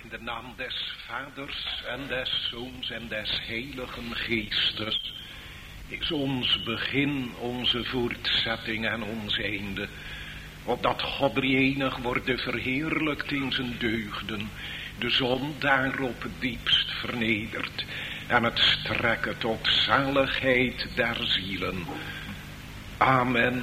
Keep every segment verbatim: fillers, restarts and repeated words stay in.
In de naam des Vaders en des Zoons en des Heiligen Geestes is ons begin, onze voortzetting en ons einde. Opdat God drie-enig wordt verheerlijkt in zijn deugden, de zon daarop het diepst vernedert en het strekken tot zaligheid der zielen. Amen.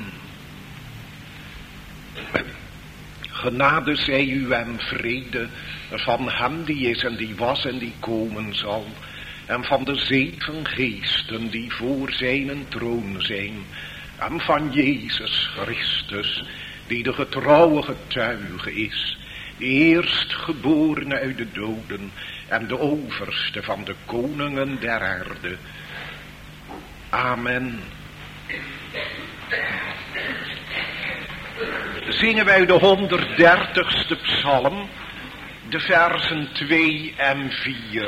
Genade zij u en vrede van hem die is en die was en die komen zal, en van de zeven geesten die voor zijn troon zijn, en van Jezus Christus, die de getrouwe getuige is, de eerstgeborene uit de doden en de overste van de koningen der aarde. Amen. Zingen wij de honderddertigste psalm, de versen twee en vier.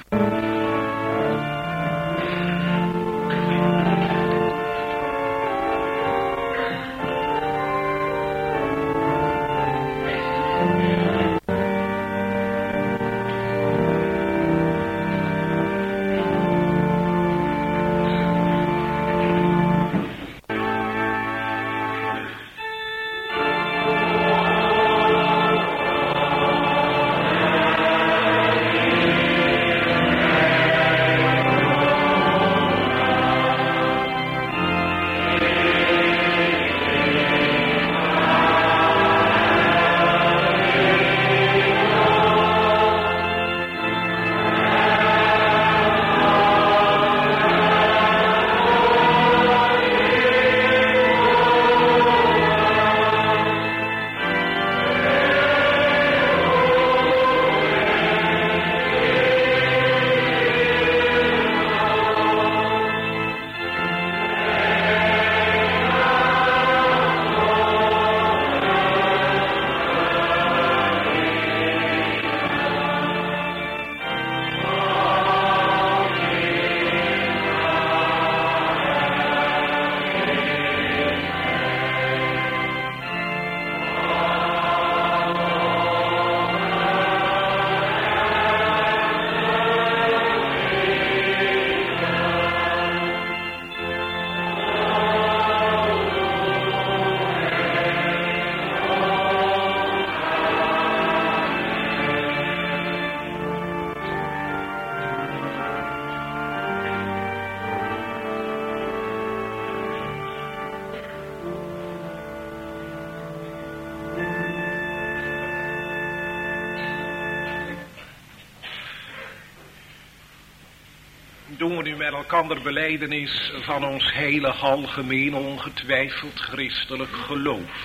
Doen we nu met elkander belijdenis van ons heilig algemeen ongetwijfeld christelijk geloof.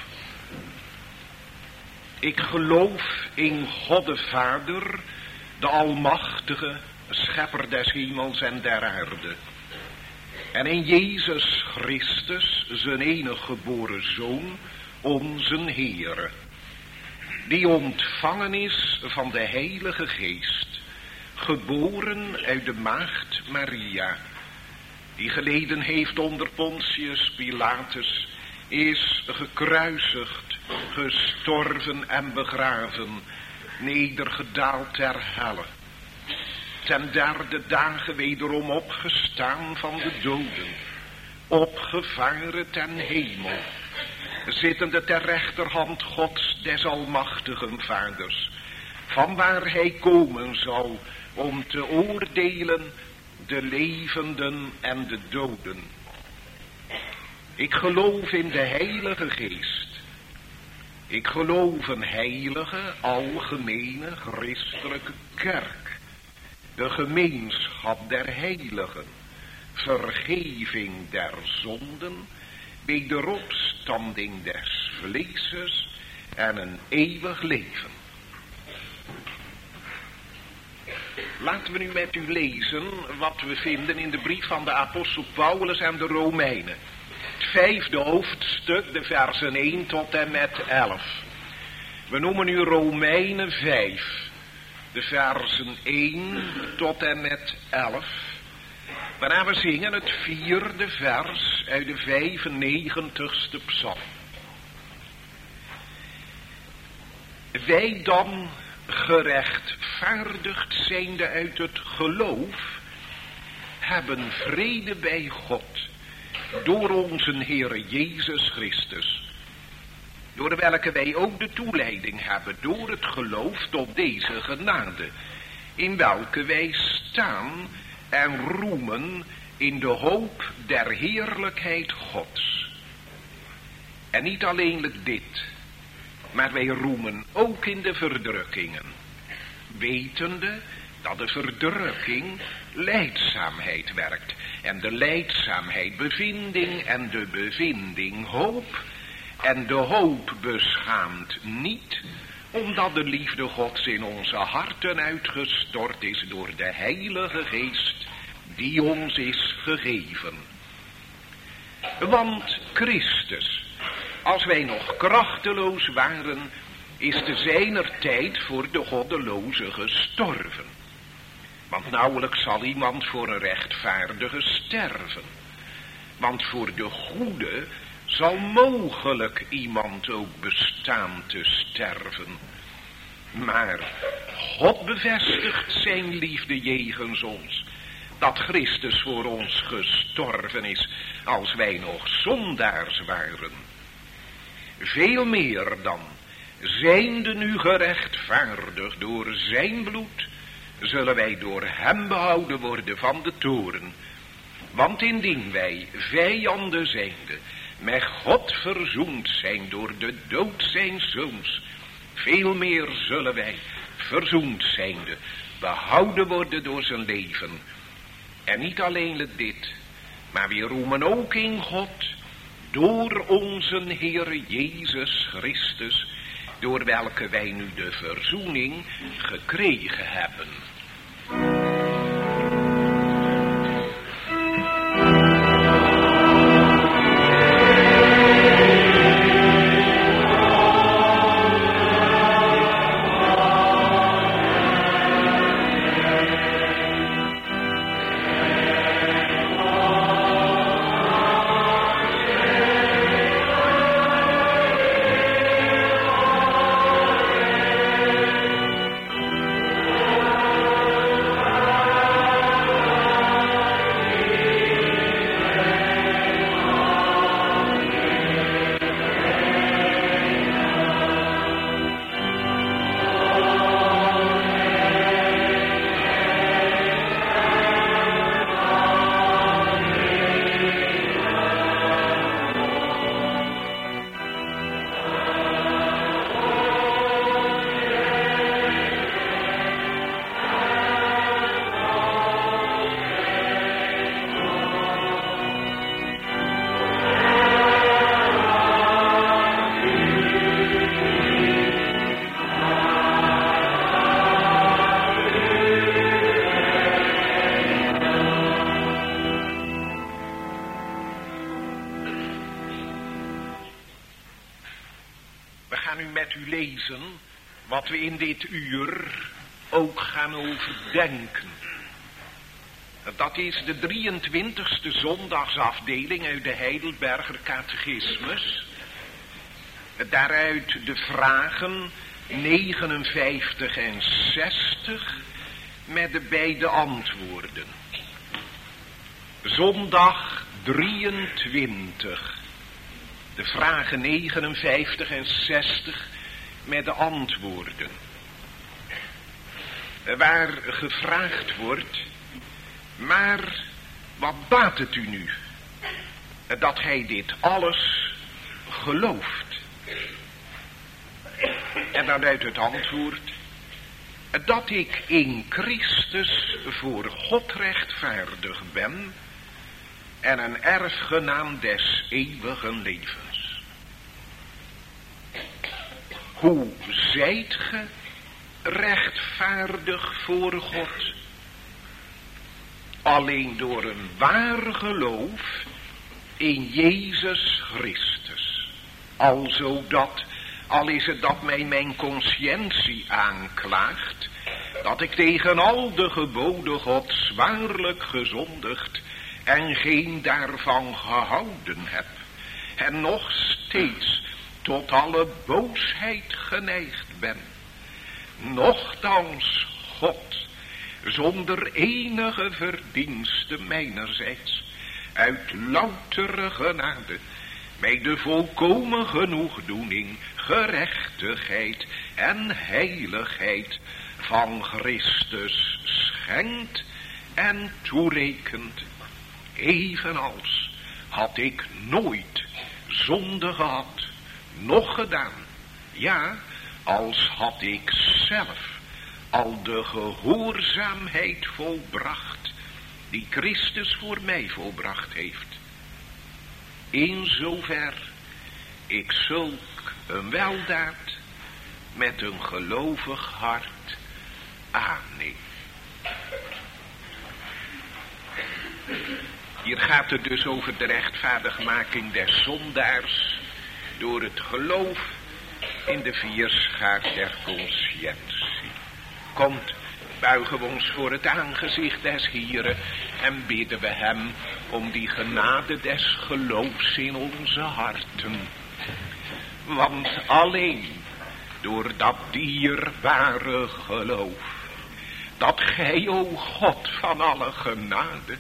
Ik geloof in God de Vader, de almachtige schepper des hemels en der aarde. En in Jezus Christus, zijn enige geboren Zoon, onze Heere, die ontvangen is van de Heilige Geest, geboren uit de maagd Maria, die geleden heeft onder Pontius Pilatus, is gekruisigd, gestorven en begraven, nedergedaald ter helle, ten derde dagen wederom opgestaan van de doden, opgevaren ten hemel, zittende ter rechterhand Gods des almachtigen Vaders, vanwaar hij komen zal om te oordelen de levenden en de doden. Ik geloof in de Heilige Geest. Ik geloof een heilige, algemene, christelijke kerk, de gemeenschap der heiligen, vergeving der zonden, wederopstanding des vleeses en een eeuwig leven. Laten we nu met u lezen wat we vinden in de brief van de apostel Paulus aan de Romeinen. Het vijfde hoofdstuk, de versen één tot en met elf. We noemen nu Romeinen vijf, de versen één tot en met elf. Waarna we zingen het vierde vers uit de vijfennegentigste psalm. Wij dan gerechtvaardigd gerechtvaardigd zijnde uit het geloof, hebben vrede bij God, door onze Heere Jezus Christus, door welke wij ook de toeleiding hebben, door het geloof tot deze genade, in welke wij staan en roemen in de hoop der heerlijkheid Gods. En niet alleenlijk dit, maar wij roemen ook in de verdrukkingen, wetende dat de verdrukking lijdzaamheid werkt, en de lijdzaamheid bevinding, en de bevinding hoop, en de hoop beschaamt niet, omdat de liefde Gods in onze harten uitgestort is door de Heilige Geest die ons is gegeven. Want Christus, als wij nog krachteloos waren, is te zijner tijd voor de goddeloze gestorven. Want nauwelijks zal iemand voor een rechtvaardige sterven. Want voor de goede zal mogelijk iemand ook bestaan te sterven. Maar God bevestigt zijn liefde jegens ons, dat Christus voor ons gestorven is, als wij nog zondaars waren. Veel meer dan, zijnde nu gerechtvaardigd door zijn bloed, zullen wij door hem behouden worden van de toorn. Want indien wij vijanden zijnde met God verzoend zijn door de dood zijn zoons, veel meer zullen wij verzoend zijnde behouden worden door zijn leven. En niet alleenlijk dit, maar we roemen ook in God, door onze Heere Jezus Christus, door welke wij nu de verzoening gekregen hebben. Wat we in dit uur ook gaan overdenken. Dat is de drieëntwintigste zondagsafdeling uit de Heidelberger Catechismus. Daaruit de vragen negenenvijftig en zestig met de beide antwoorden. Zondag drieëntwintig. De vragen negenenvijftig en zestig met de antwoorden. Waar gevraagd wordt, maar wat baat het u nu, dat hij dit alles gelooft? En dan uit het antwoord, dat ik in Christus voor God rechtvaardig ben en een erfgenaam des eeuwigen levens. Hoe zijt ge rechtvaardig voor God? Alleen door een waar geloof in Jezus Christus. Alzo dat, al is het dat mij mijn conscientie aanklaagt, dat ik tegen al de geboden God zwaarlijk gezondigd en geen daarvan gehouden heb, en nog steeds tot alle boosheid geneigd ben. Nochtans God, zonder enige verdienste mijnerzijds, uit loutere genade, mij de volkomen genoegdoening, gerechtigheid en heiligheid van Christus schenkt en toerekent, evenals had ik nooit zonde gehad, nog gedaan, ja, als had ik zelf al de gehoorzaamheid volbracht, die Christus voor mij volbracht heeft. In zover ik zulk een weldaad met een gelovig hart aanneem. Hier gaat het dus over de rechtvaardigmaking des zondaars door het geloof in de vierschaar der conscientie. Komt, buigen we ons voor het aangezicht des Hieren en bidden we hem om die genade des geloofs in onze harten. Want alleen door dat dierbare geloof, dat gij, o God van alle genade,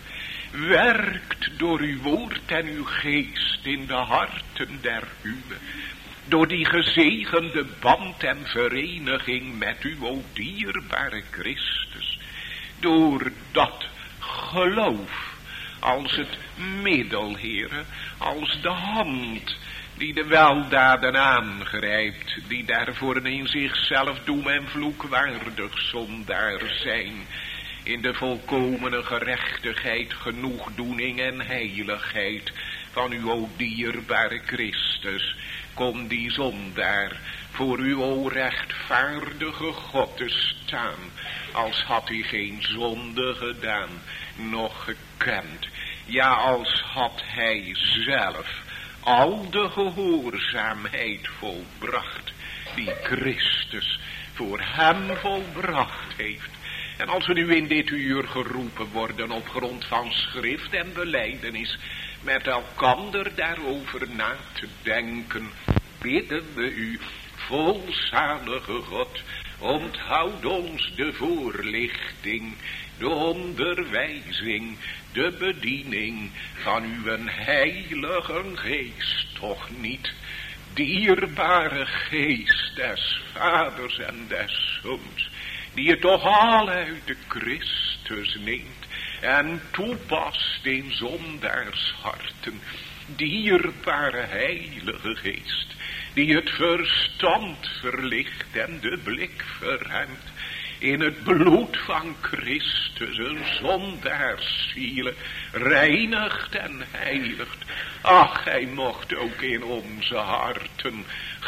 werkt door uw woord en uw geest in de harten der uwen, door die gezegende band en vereniging met uw, o dierbare Christus, door dat geloof als het middel, Heere, als de hand die de weldaden aangrijpt, die daarvoor in zichzelf doem en vloekwaardig zondaar zijn, in de volkomene gerechtigheid, genoegdoening en heiligheid van uw, o dierbare Christus, kom die zondaar voor uw, o rechtvaardige God te staan, als had hij geen zonde gedaan, noch gekend. Ja, als had hij zelf al de gehoorzaamheid volbracht, die Christus voor hem volbracht heeft. En als we nu in dit uur geroepen worden op grond van schrift en belijdenis, met elkander daarover na te denken, bidden we u, volzalige God, onthoud ons de voorlichting, de onderwijzing, de bediening van uw heilige geest, toch niet, dierbare geest des vaders en des zoons, die het toch al uit de Christus neemt en toepast in zondaars harten, dierbare heilige geest, die het verstand verlicht en de blik verruimt, in het bloed van Christus een zondaars zielen reinigt en heiligt. Ach, hij mocht ook in onze harten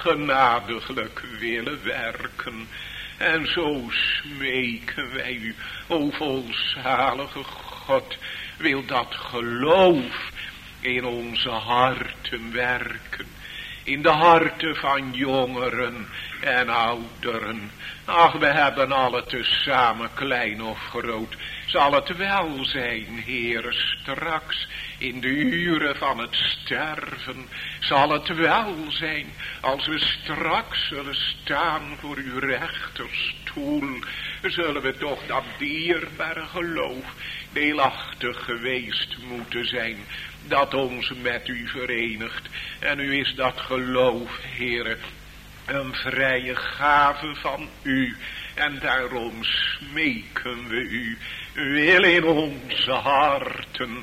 genadiglijk willen werken. En zo smeken wij u, o volzalige God, wil dat geloof in onze harten werken. In de harten van jongeren en ouderen. Ach, we hebben alle tezamen, klein of groot. Zal het wel zijn, Heere, straks in de uren van het sterven. Zal het wel zijn als we straks zullen staan voor uw rechterstoel. Zullen we toch dat dierbare geloof deelachtig geweest moeten zijn, dat ons met u verenigt. En nu is dat geloof, Heere, een vrije gave van u. En daarom smeken we u, wil in onze harten,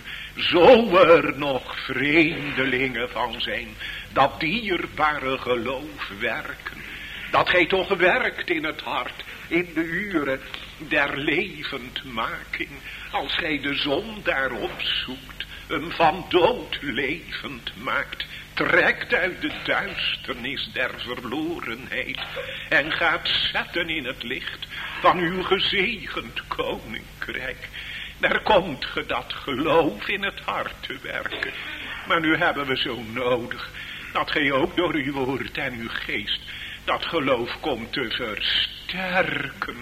zo er nog vreemdelingen van zijn, dat dierbare geloof werken. Dat gij toch werkt in het hart, in de uren der levendmaking, als gij de zon daarop zoekt, hem van dood levend maakt, trekt uit de duisternis der verlorenheid en gaat zetten in het licht van uw gezegend koninkrijk. Daar komt ge dat geloof in het hart te werken. Maar nu hebben we zo nodig dat gij ook door uw woord en uw geest dat geloof komt te versterken.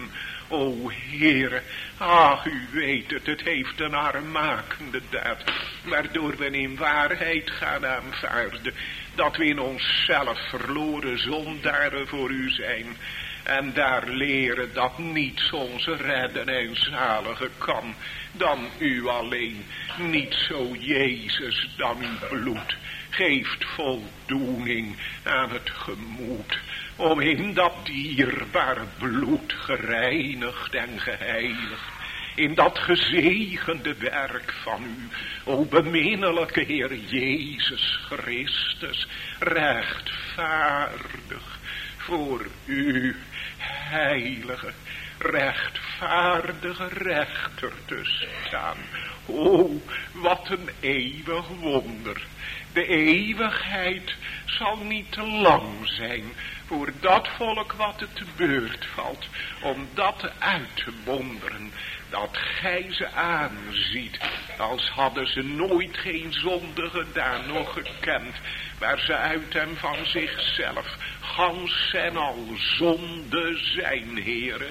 O Heere, ach, u weet het, het heeft een armmakende daad, waardoor we in waarheid gaan aanvaarden dat we in onszelf verloren zondaren voor u zijn. En daar leren dat niets ons redden en zaligen kan dan u alleen. Niet zo Jezus dan uw bloed geeft voldoening aan het gemoed. Om in dat dierbare bloed gereinigd en geheiligd. In dat gezegende werk van u, o beminnelijke Heer Jezus Christus, rechtvaardig voor u, heilige, rechtvaardige rechter te staan. O, wat een eeuwig wonder. De eeuwigheid zal niet te lang zijn voor dat volk wat het te beurt valt, om dat uit te wonderen, dat gij ze aanziet, als hadden ze nooit geen zonde gedaan, nog gekend, waar ze uit en van zichzelf, gans en al zonde zijn, Heere,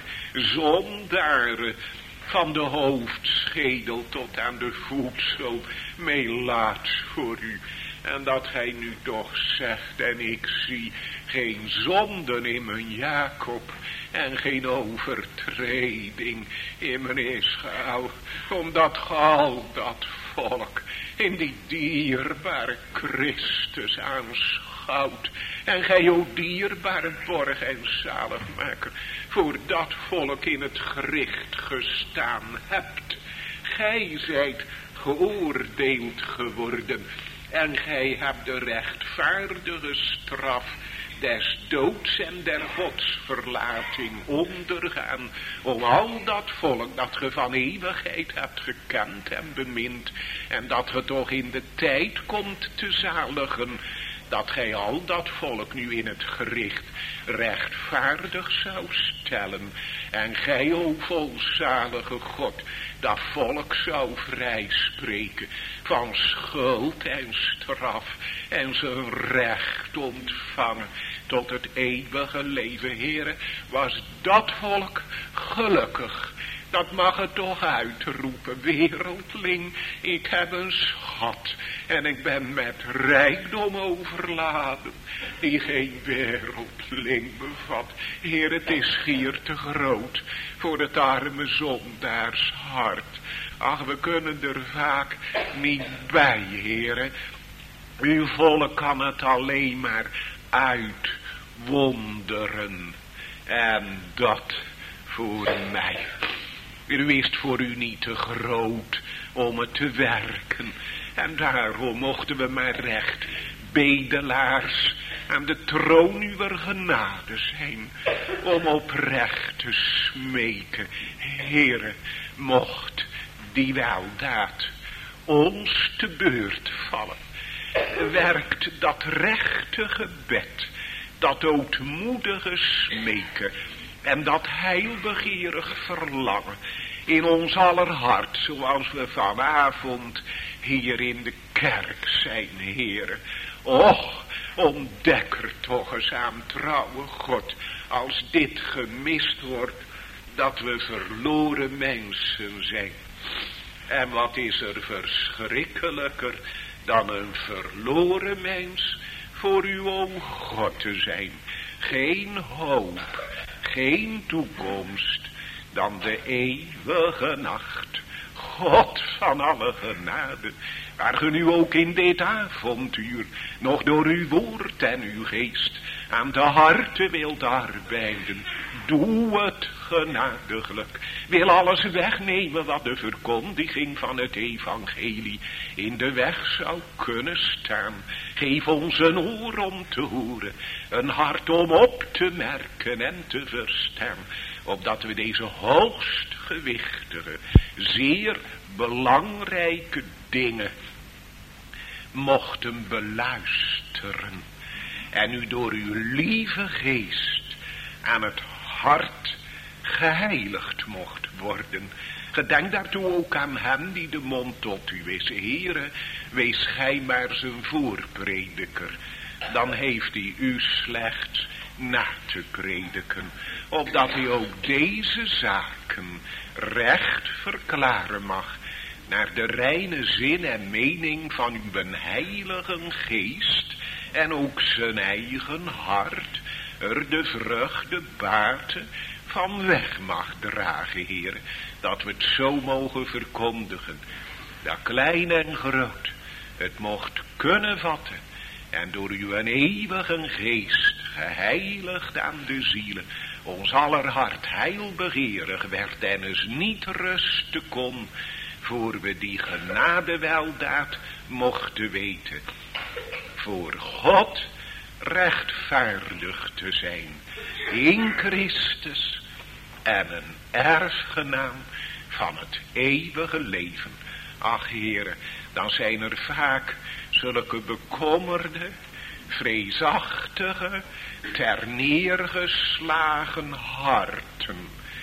zondaren, van de hoofdschedel tot aan de voedsel, meelaat voor u. En dat gij nu toch zegt, en ik zie geen zonden in mijn Jacob, en geen overtreding in mijn Israël, omdat ge al dat volk in die dierbare Christus aanschouwt, en gij o dierbare borg en zaligmaker, voor dat volk in het gericht gestaan hebt. Gij zijt geoordeeld geworden, en gij hebt de rechtvaardige straf des doods en der godsverlating ondergaan, om al dat volk dat ge van eeuwigheid hebt gekend en bemind, en dat ge toch in de tijd komt te zaligen, dat gij al dat volk nu in het gericht rechtvaardig zou stellen, en gij, o volzalige God, dat volk zou vrijspreken van schuld en straf en zijn recht ontvangen tot het eeuwige leven. Heere, was dat volk gelukkig. Dat mag het toch uitroepen, wereldling, ik heb een schat en ik ben met rijkdom overladen, die geen wereldling bevat. Heer, het is schier te groot voor het arme zondaars hart. Ach, we kunnen er vaak niet bij, Heere. Uw volk kan het alleen maar uitwonderen. En dat voor mij. U is voor u niet te groot om het te werken. En daarom mochten we maar recht bedelaars aan de troon uwer genade zijn. Om oprecht te smeken. Heere, mocht die weldaad ons te beurt vallen. Werkt dat rechte gebed, dat ootmoedige smeken en dat heilbegeerig verlangen in ons aller hart, zoals we vanavond hier in de kerk zijn, Heere. Och, ontdek er toch eens aan, trouwe God, als dit gemist wordt, dat we verloren mensen zijn. En wat is er verschrikkelijker dan een verloren mens voor uw o God te zijn. Geen hoop, geen toekomst dan de eeuwige nacht. God van alle genade, waar ge nu ook in dit avonduur nog door uw woord en uw geest aan de harten wilt arbeiden. Doe het genadiglijk. Wil alles wegnemen wat de verkondiging van het evangelie in de weg zou kunnen staan. Geef ons een oor om te horen, een hart om op te merken en te verstaan, opdat we deze hoogst gewichtige, zeer belangrijke dingen mochten beluisteren en u door uw lieve geest aan het hart geheiligd mocht worden. Gedenk daartoe ook aan hem die de mond tot u is. Heere, wees gij maar zijn voorprediker. Dan heeft hij u slechts na te prediken, opdat hij ook deze zaken recht verklaren mag, naar de reine zin en mening van uw heilige geest, en ook zijn eigen hart, er de vrucht, de baarten van weg mag dragen, Heere. Dat we het zo mogen verkondigen. Dat klein en groot het mocht kunnen vatten. En door uw eeuwige geest geheiligd aan de zielen. Ons aller hart heilbegeerig werd en eens niet rusten kon. Voor we die genadeweldaad mochten weten. Voor God rechtvaardig te zijn in Christus en een erfgenaam van het eeuwige leven. Ach Heere, dan zijn er vaak zulke bekommerde, vreesachtige, terneergeslagen harten,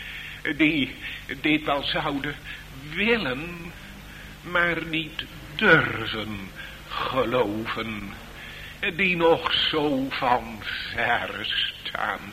die dit wel zouden willen, maar niet durven geloven, die nog zo van ver staan,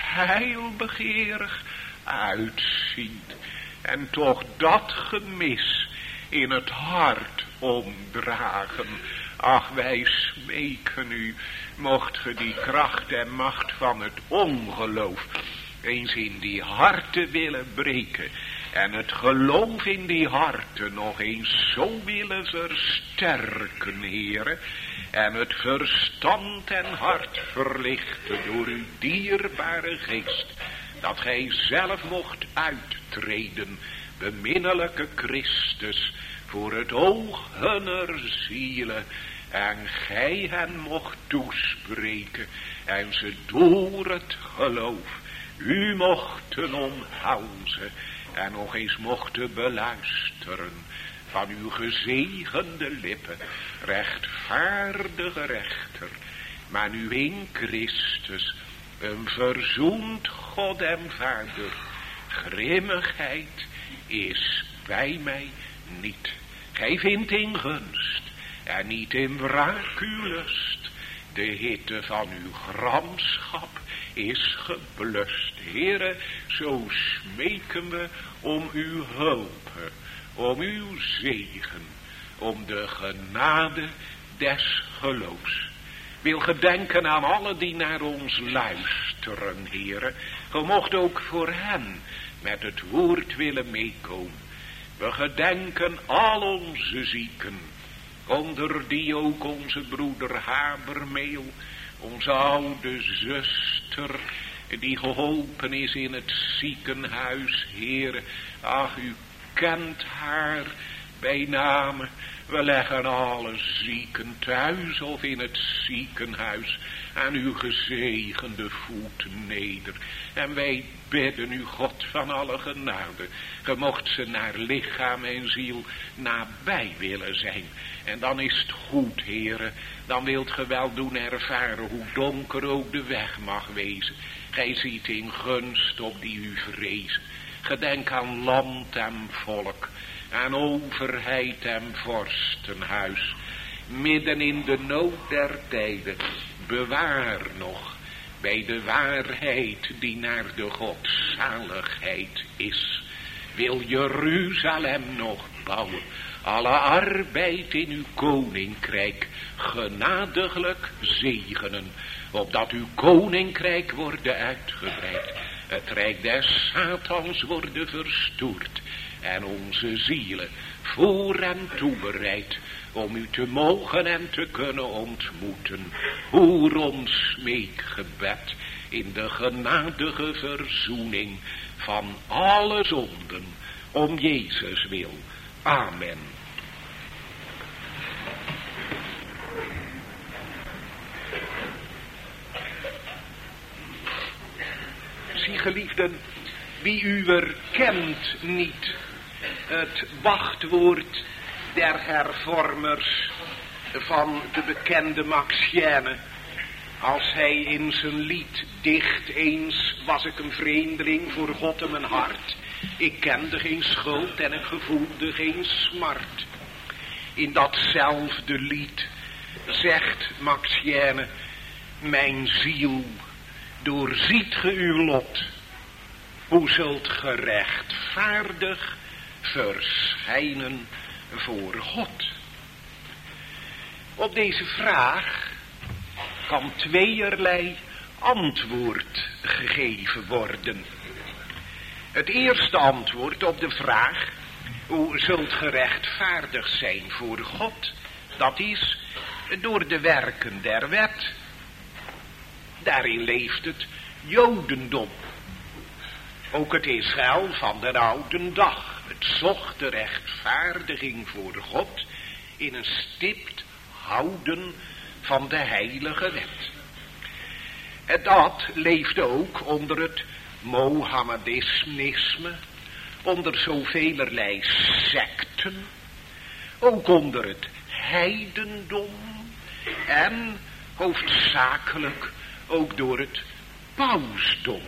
heilbegeerig uitziet, en toch dat gemis in het hart omdragen. Ach, wij smeken u, mocht ge die kracht en macht van het ongeloof eens in die harten willen breken, en het geloof in die harten nog eens zo willen versterken, Heere, en het verstand en hart verlichten door uw dierbare geest, dat gij zelf mocht uittreden, beminnelijke Christus, voor het oog hunner zielen, en gij hen mocht toespreken, en ze door het geloof u mochten omhelzen, en nog eens mochten beluisteren van uw gezegende lippen, rechtvaardige rechter, maar nu in Christus, een verzoend God en Vader, grimmigheid is bij mij niet. Gij vindt in gunst en niet in wraak uw lust. De hitte van uw gramschap is geblust. Heere, zo smeken we om uw hulp, om uw zegen, om de genade des geloofs. Wil gedenken aan alle die naar ons luisteren, Heere. Ge mocht ook voor hen met het woord willen meekomen. We gedenken al onze zieken, onder die ook onze broeder Habermeel, onze oude zuster, die geholpen is in het ziekenhuis, Heere. Ach, u kent haar bij name. We leggen alle zieken thuis of in het ziekenhuis aan uw gezegende voeten neder. En wij bidden u, God van alle genade, ge mocht ze naar lichaam en ziel nabij willen zijn. En dan is het goed, Heere, dan wilt ge wel doen ervaren hoe donker ook de weg mag wezen. Gij ziet in gunst op die u vrezen. Gedenk aan land en volk, aan overheid en vorstenhuis. Midden in de nood der tijden, bewaar nog bij de waarheid die naar de godzaligheid is. Wil Jeruzalem nog bouwen, alle arbeid in uw koninkrijk genadiglijk zegenen, opdat uw koninkrijk worden uitgebreid, het rijk des Satans worden verstoord, en onze zielen voor en toebereid om u te mogen en te kunnen ontmoeten. Hoor ons smeekgebed in de genadige verzoening van alle zonden, om Jezus wil. Amen. Zie, geliefden, wie uwer kent niet het wachtwoord der hervormers van de bekende Maxienne, als hij in zijn lied dicht: eens was ik een vreemdeling voor God in mijn hart, ik kende geen schuld en ik gevoelde geen smart. In datzelfde lied zegt Maxienne: mijn ziel, doorziet ge uw lot, hoe zult ge rechtvaardig verschijnen voor God? Op deze vraag kan tweeërlei antwoord gegeven worden. Het eerste antwoord op de vraag, hoe zult gerechtvaardigd zijn voor God? Dat is door de werken der wet. Daarin leeft het Jodendom. Ook het Israël van de oude dag. Het zocht de rechtvaardiging voor God in een stipt houden van de heilige wet. En dat leefde ook onder het Mohammedanisme, onder zovelerlei secten, ook onder het heidendom en hoofdzakelijk ook door het pausdom.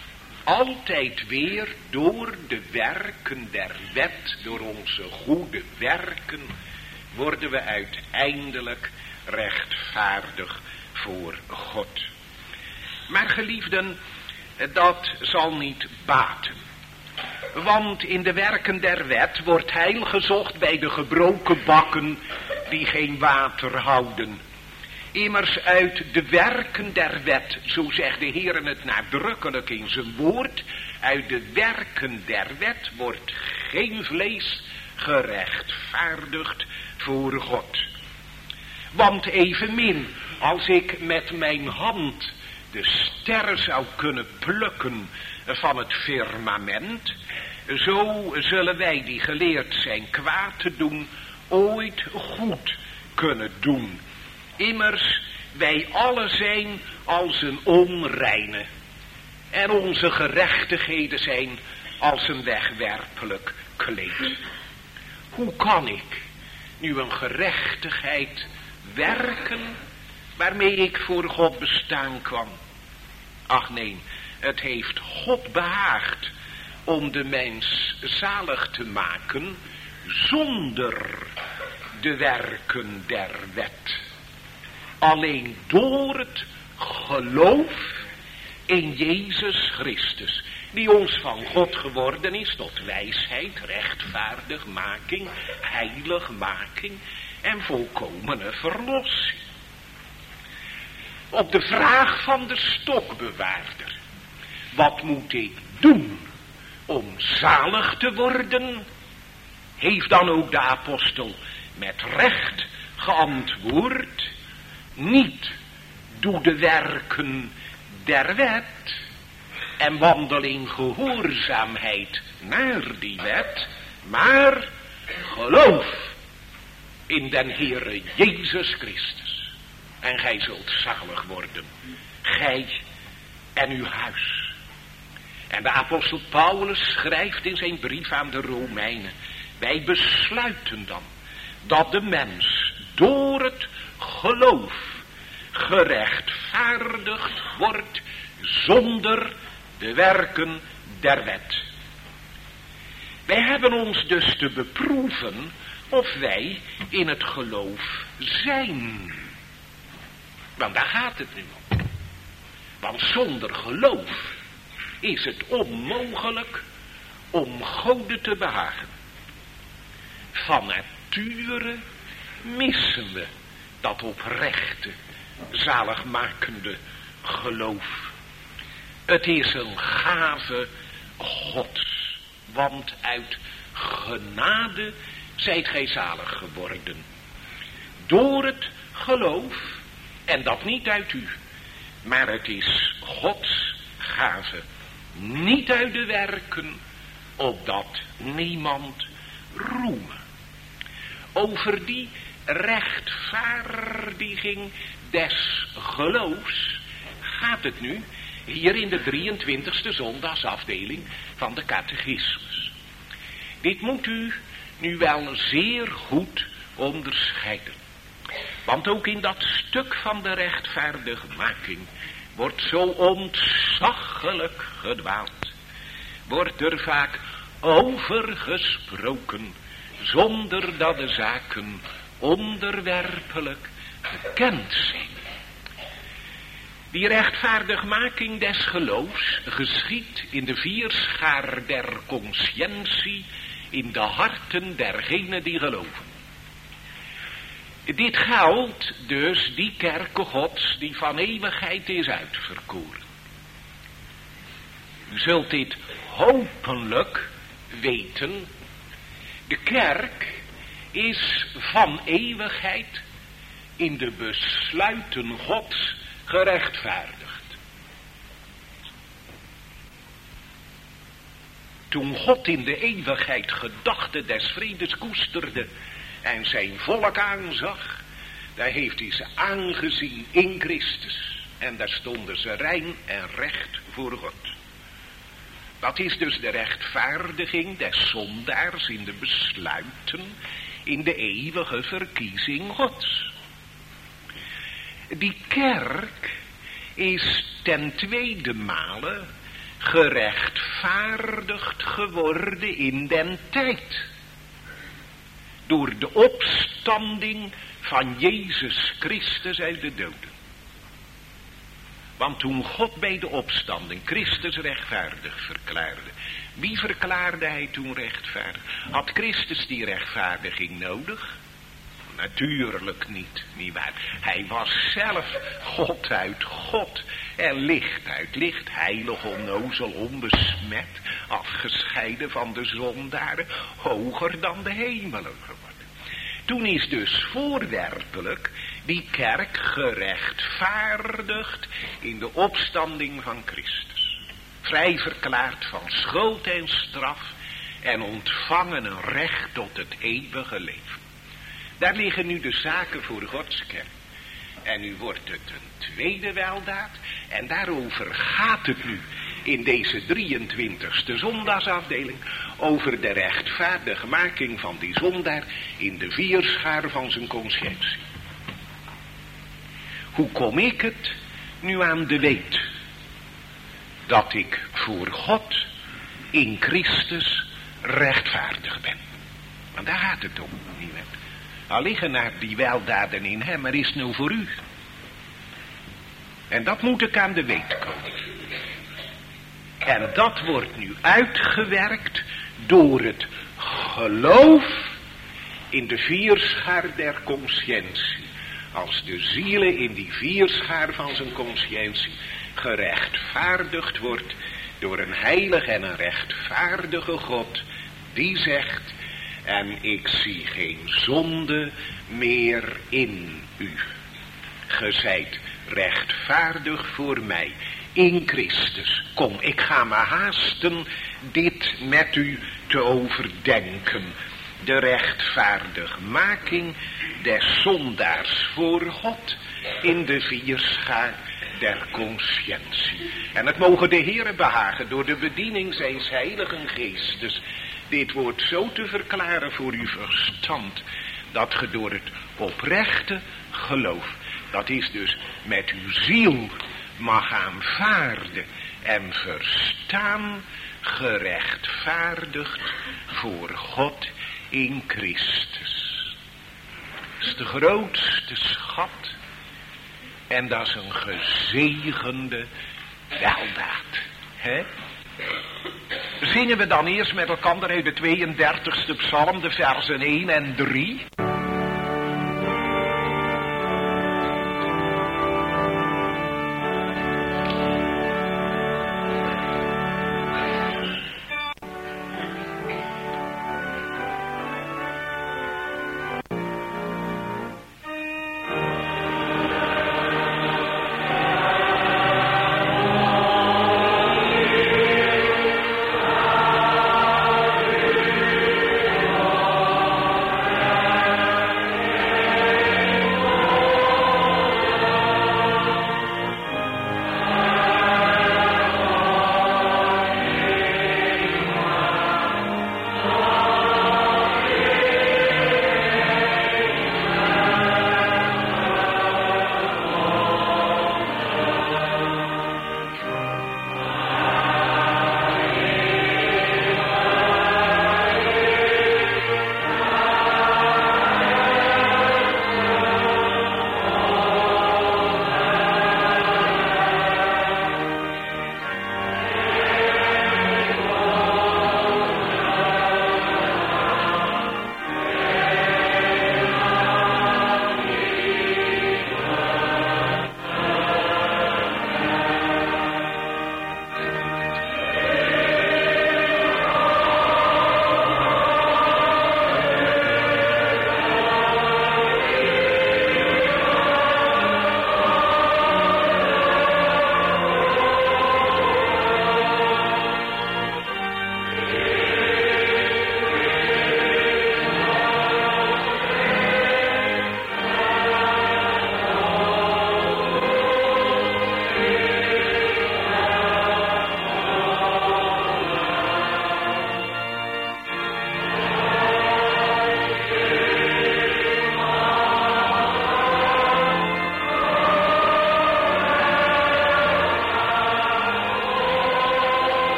Altijd weer door de werken der wet, door onze goede werken, worden we uiteindelijk rechtvaardig voor God. Maar geliefden, dat zal niet baten. Want in de werken der wet wordt heil gezocht bij de gebroken bakken die geen water houden. Immers uit de werken der wet, zo zegt de Heer het nadrukkelijk in zijn woord, uit de werken der wet wordt geen vlees gerechtvaardigd voor God. Want evenmin als ik met mijn hand de sterren zou kunnen plukken van het firmament, zo zullen wij die geleerd zijn kwaad te doen, ooit goed kunnen doen. Immers, wij alle zijn als een onreine. En onze gerechtigheden zijn als een wegwerpelijk kleed. Hoe kan ik nu een gerechtigheid werken waarmee ik voor God bestaan kwam? Ach nee, het heeft God behaagd om de mens zalig te maken zonder de werken der wet. Alleen door het geloof in Jezus Christus, die ons van God geworden is tot wijsheid, rechtvaardigmaking, heiligmaking en volkomene verlossing. Op de vraag van de stokbewaarder, wat moet ik doen om zalig te worden, heeft dan ook de apostel met recht geantwoord: niet doe de werken der wet en wandel in gehoorzaamheid naar die wet, maar geloof in den Heere Jezus Christus. En gij zult zalig worden, gij en uw huis. En de apostel Paulus schrijft in zijn brief aan de Romeinen: wij besluiten dan dat de mens door het geloof gerechtvaardigd wordt zonder de werken der wet. Wij hebben ons dus te beproeven of wij in het geloof zijn. Want daar gaat het nu om. Want zonder geloof is het onmogelijk om God te behagen. Van nature missen we dat oprechte, zaligmakende geloof. Het is een gave Gods, want uit genade zijt gij zalig geworden. Door het geloof, en dat niet uit u, maar het is Gods gave, niet uit de werken, opdat niemand roeme. Over die rechtvaardiging des geloofs gaat het nu hier in de drieëntwintigste zondagsafdeling van de catechismus. Dit moet u nu wel zeer goed onderscheiden. Want ook in dat stuk van de rechtvaardigmaking wordt zo ontzaglijk gedwaald. Wordt er vaak over gesproken, zonder dat de zaken onderwerpelijk bekend zijn. Die rechtvaardigmaking des geloofs geschiet in de vierschaar der conscientie, in de harten dergenen die geloven. Dit geldt dus die kerke Gods die van eeuwigheid is uitverkoren. U zult dit hopelijk weten. De kerk is van eeuwigheid in de besluiten Gods gerechtvaardigd. Toen God in de eeuwigheid gedachten des vredes koesterde en zijn volk aanzag, daar heeft hij ze aangezien in Christus. En daar stonden ze rein en recht voor God. Dat is dus de rechtvaardiging des zondaars in de besluiten, in de eeuwige verkiezing Gods. Die kerk is ten tweede male gerechtvaardigd geworden in den tijd. Door de opstanding van Jezus Christus uit de doden. Want toen God bij de opstanding Christus rechtvaardig verklaarde. Wie verklaarde hij toen rechtvaardig? Had Christus die rechtvaardiging nodig? Natuurlijk niet, nietwaar. Hij was zelf God uit God en licht uit licht, heilig, onnozel, onbesmet, afgescheiden van de zondaren, hoger dan de hemelen geworden. Toen is dus voorwerpelijk die kerk gerechtvaardigd in de opstanding van Christus. Vrij verklaard van schuld en straf en ontvangen een recht tot het eeuwige leven. Daar liggen nu de zaken voor Gods kerk. En nu wordt het een tweede weldaad. En daarover gaat het nu in deze drieëntwintigste zondagsafdeling. Over de rechtvaardigmaking van die zondaar in de vierschaar van zijn consciëntie. Hoe kom ik het nu aan de weet? Dat ik voor God in Christus rechtvaardig ben. Want daar gaat het om, niet waar? Al liggen naar die weldaden in hem, er is nou voor u. En dat moet ik aan de weet komen. En dat wordt nu uitgewerkt door het geloof in de vierschaar der consciëntie. Als de zielen in die vierschaar van zijn consciëntie gerechtvaardigd wordt door een heilige en een rechtvaardige God, die zegt: en ik zie geen zonde meer in u. Ge zijt rechtvaardig voor mij in Christus. Kom, ik ga me haasten dit met u te overdenken. De rechtvaardigmaking des zondaars voor God in de vierschaar der consciëntie. En het mogen de Heere behagen door de bediening zijns heiligen geestes dit woord zo te verklaren voor uw verstand, dat ge door het oprechte geloof, dat is dus met uw ziel, mag aanvaarden en verstaan, gerechtvaardigd voor God in Christus. Dat is de grootste schat en dat is een gezegende weldaad. Hè? Zingen we dan eerst met elkaar uit de tweeëndertigste psalm, de versen één en drie.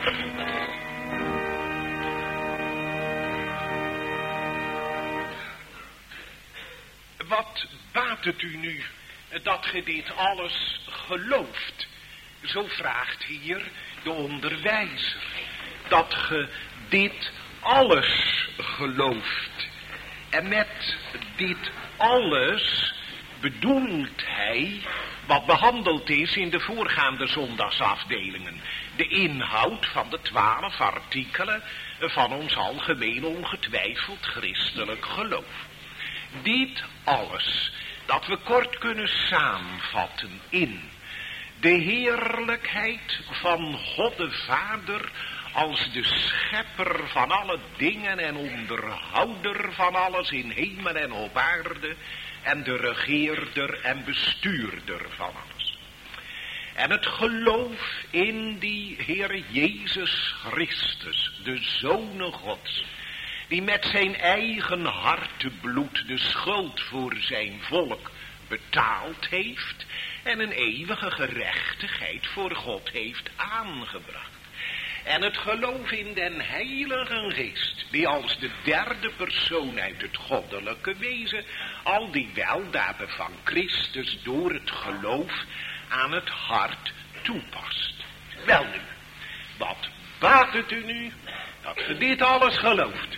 Wat baat het u nu dat ge dit alles gelooft? Zo vraagt hier de onderwijzer. Dat ge dit alles gelooft. En met dit alles bedoelt hij wat behandeld is in de voorgaande zondagsafdelingen. De inhoud van de twaalf artikelen van ons algemeen ongetwijfeld christelijk geloof. Dit alles, dat we kort kunnen samenvatten in de heerlijkheid van God de Vader als de schepper van alle dingen en onderhouder van alles in hemel en op aarde en de regeerder en bestuurder van alles. En het geloof in die Heer Jezus Christus, de Zoon Gods, die met zijn eigen hartebloed de schuld voor zijn volk betaald heeft en een eeuwige gerechtigheid voor God heeft aangebracht. En het geloof in den Heilige Geest, die als de derde persoon uit het goddelijke wezen al die weldaden van Christus door het geloof aan het hart toepast. Welnu, wat baat het u nu dat ge dit alles gelooft?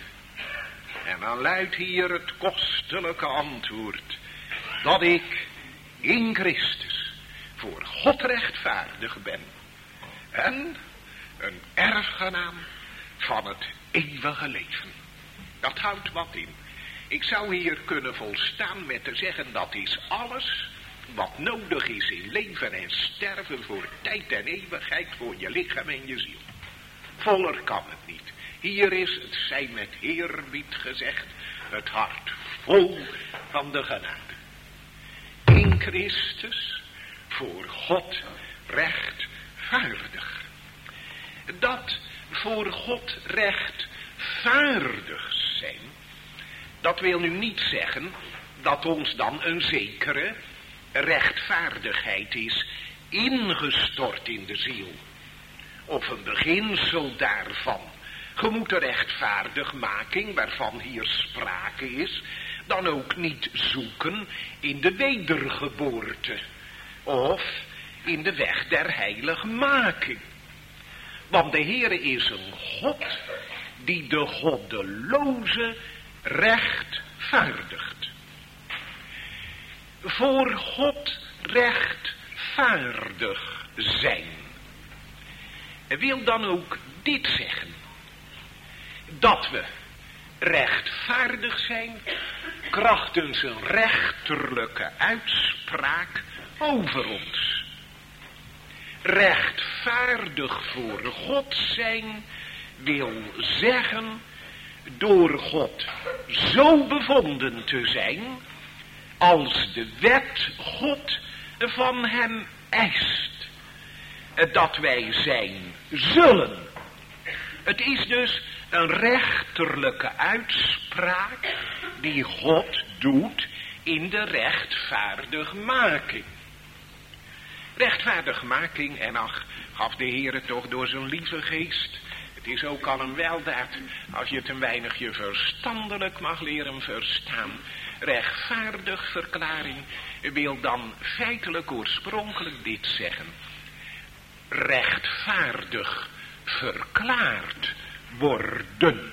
En dan luidt hier het kostelijke antwoord, dat ik in Christus voor God rechtvaardig ben en een erfgenaam van het eeuwige leven. Dat houdt wat in. Ik zou hier kunnen volstaan met te zeggen, dat is alles wat nodig is in leven en sterven voor tijd en eeuwigheid, voor je lichaam en je ziel. Voller kan het niet. Hier is, het zij met eerbied gezegd, het hart vol van de genade. In Christus voor God rechtvaardig. Dat voor God rechtvaardig zijn, dat wil nu niet zeggen dat ons dan een zekere rechtvaardigheid is ingestort in de ziel. Of een beginsel daarvan. Je moet de rechtvaardigmaking waarvan hier sprake is, dan ook niet zoeken in de wedergeboorte. Of in de weg der heiligmaking. Want de Heere is een God die de goddeloze rechtvaardigt. Voor God rechtvaardig zijn wil dan ook dit zeggen. Dat we rechtvaardig zijn krachtens een rechterlijke uitspraak over ons. Rechtvaardig voor God zijn wil zeggen door God zo bevonden te zijn als de wet God van hem eist. Dat wij zijn zullen. Het is dus een rechterlijke uitspraak die God doet in de rechtvaardigmaking. Rechtvaardigmaking, en ach, gaf de Heere toch door zijn lieve geest. Het is ook al een weldaad als je het een weinigje verstandelijk mag leren verstaan. Rechtvaardig verklaring wil dan feitelijk oorspronkelijk dit zeggen. Rechtvaardig verklaard worden.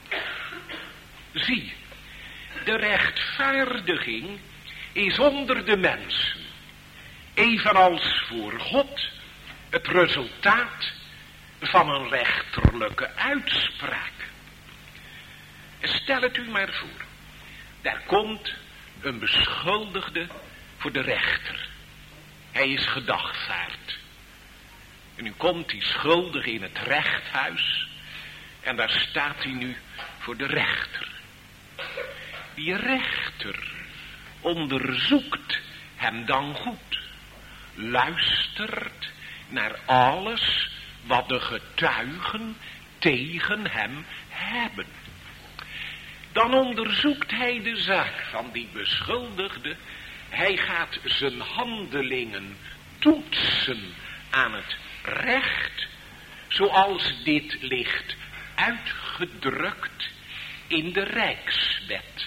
Zie, de rechtvaardiging is onder de mensen, evenals voor God, het resultaat van een rechterlijke uitspraak. Stel het u maar voor, daar komt een beschuldigde voor de rechter. Hij is gedagvaard. En nu komt die schuldige in het rechthuis en daar staat hij nu voor de rechter. Die rechter onderzoekt hem dan goed. Luistert naar alles wat de getuigen tegen hem hebben. Dan onderzoekt hij de zaak van die beschuldigde. Hij gaat zijn handelingen toetsen aan het recht zoals dit ligt uitgedrukt in de Rijkswet.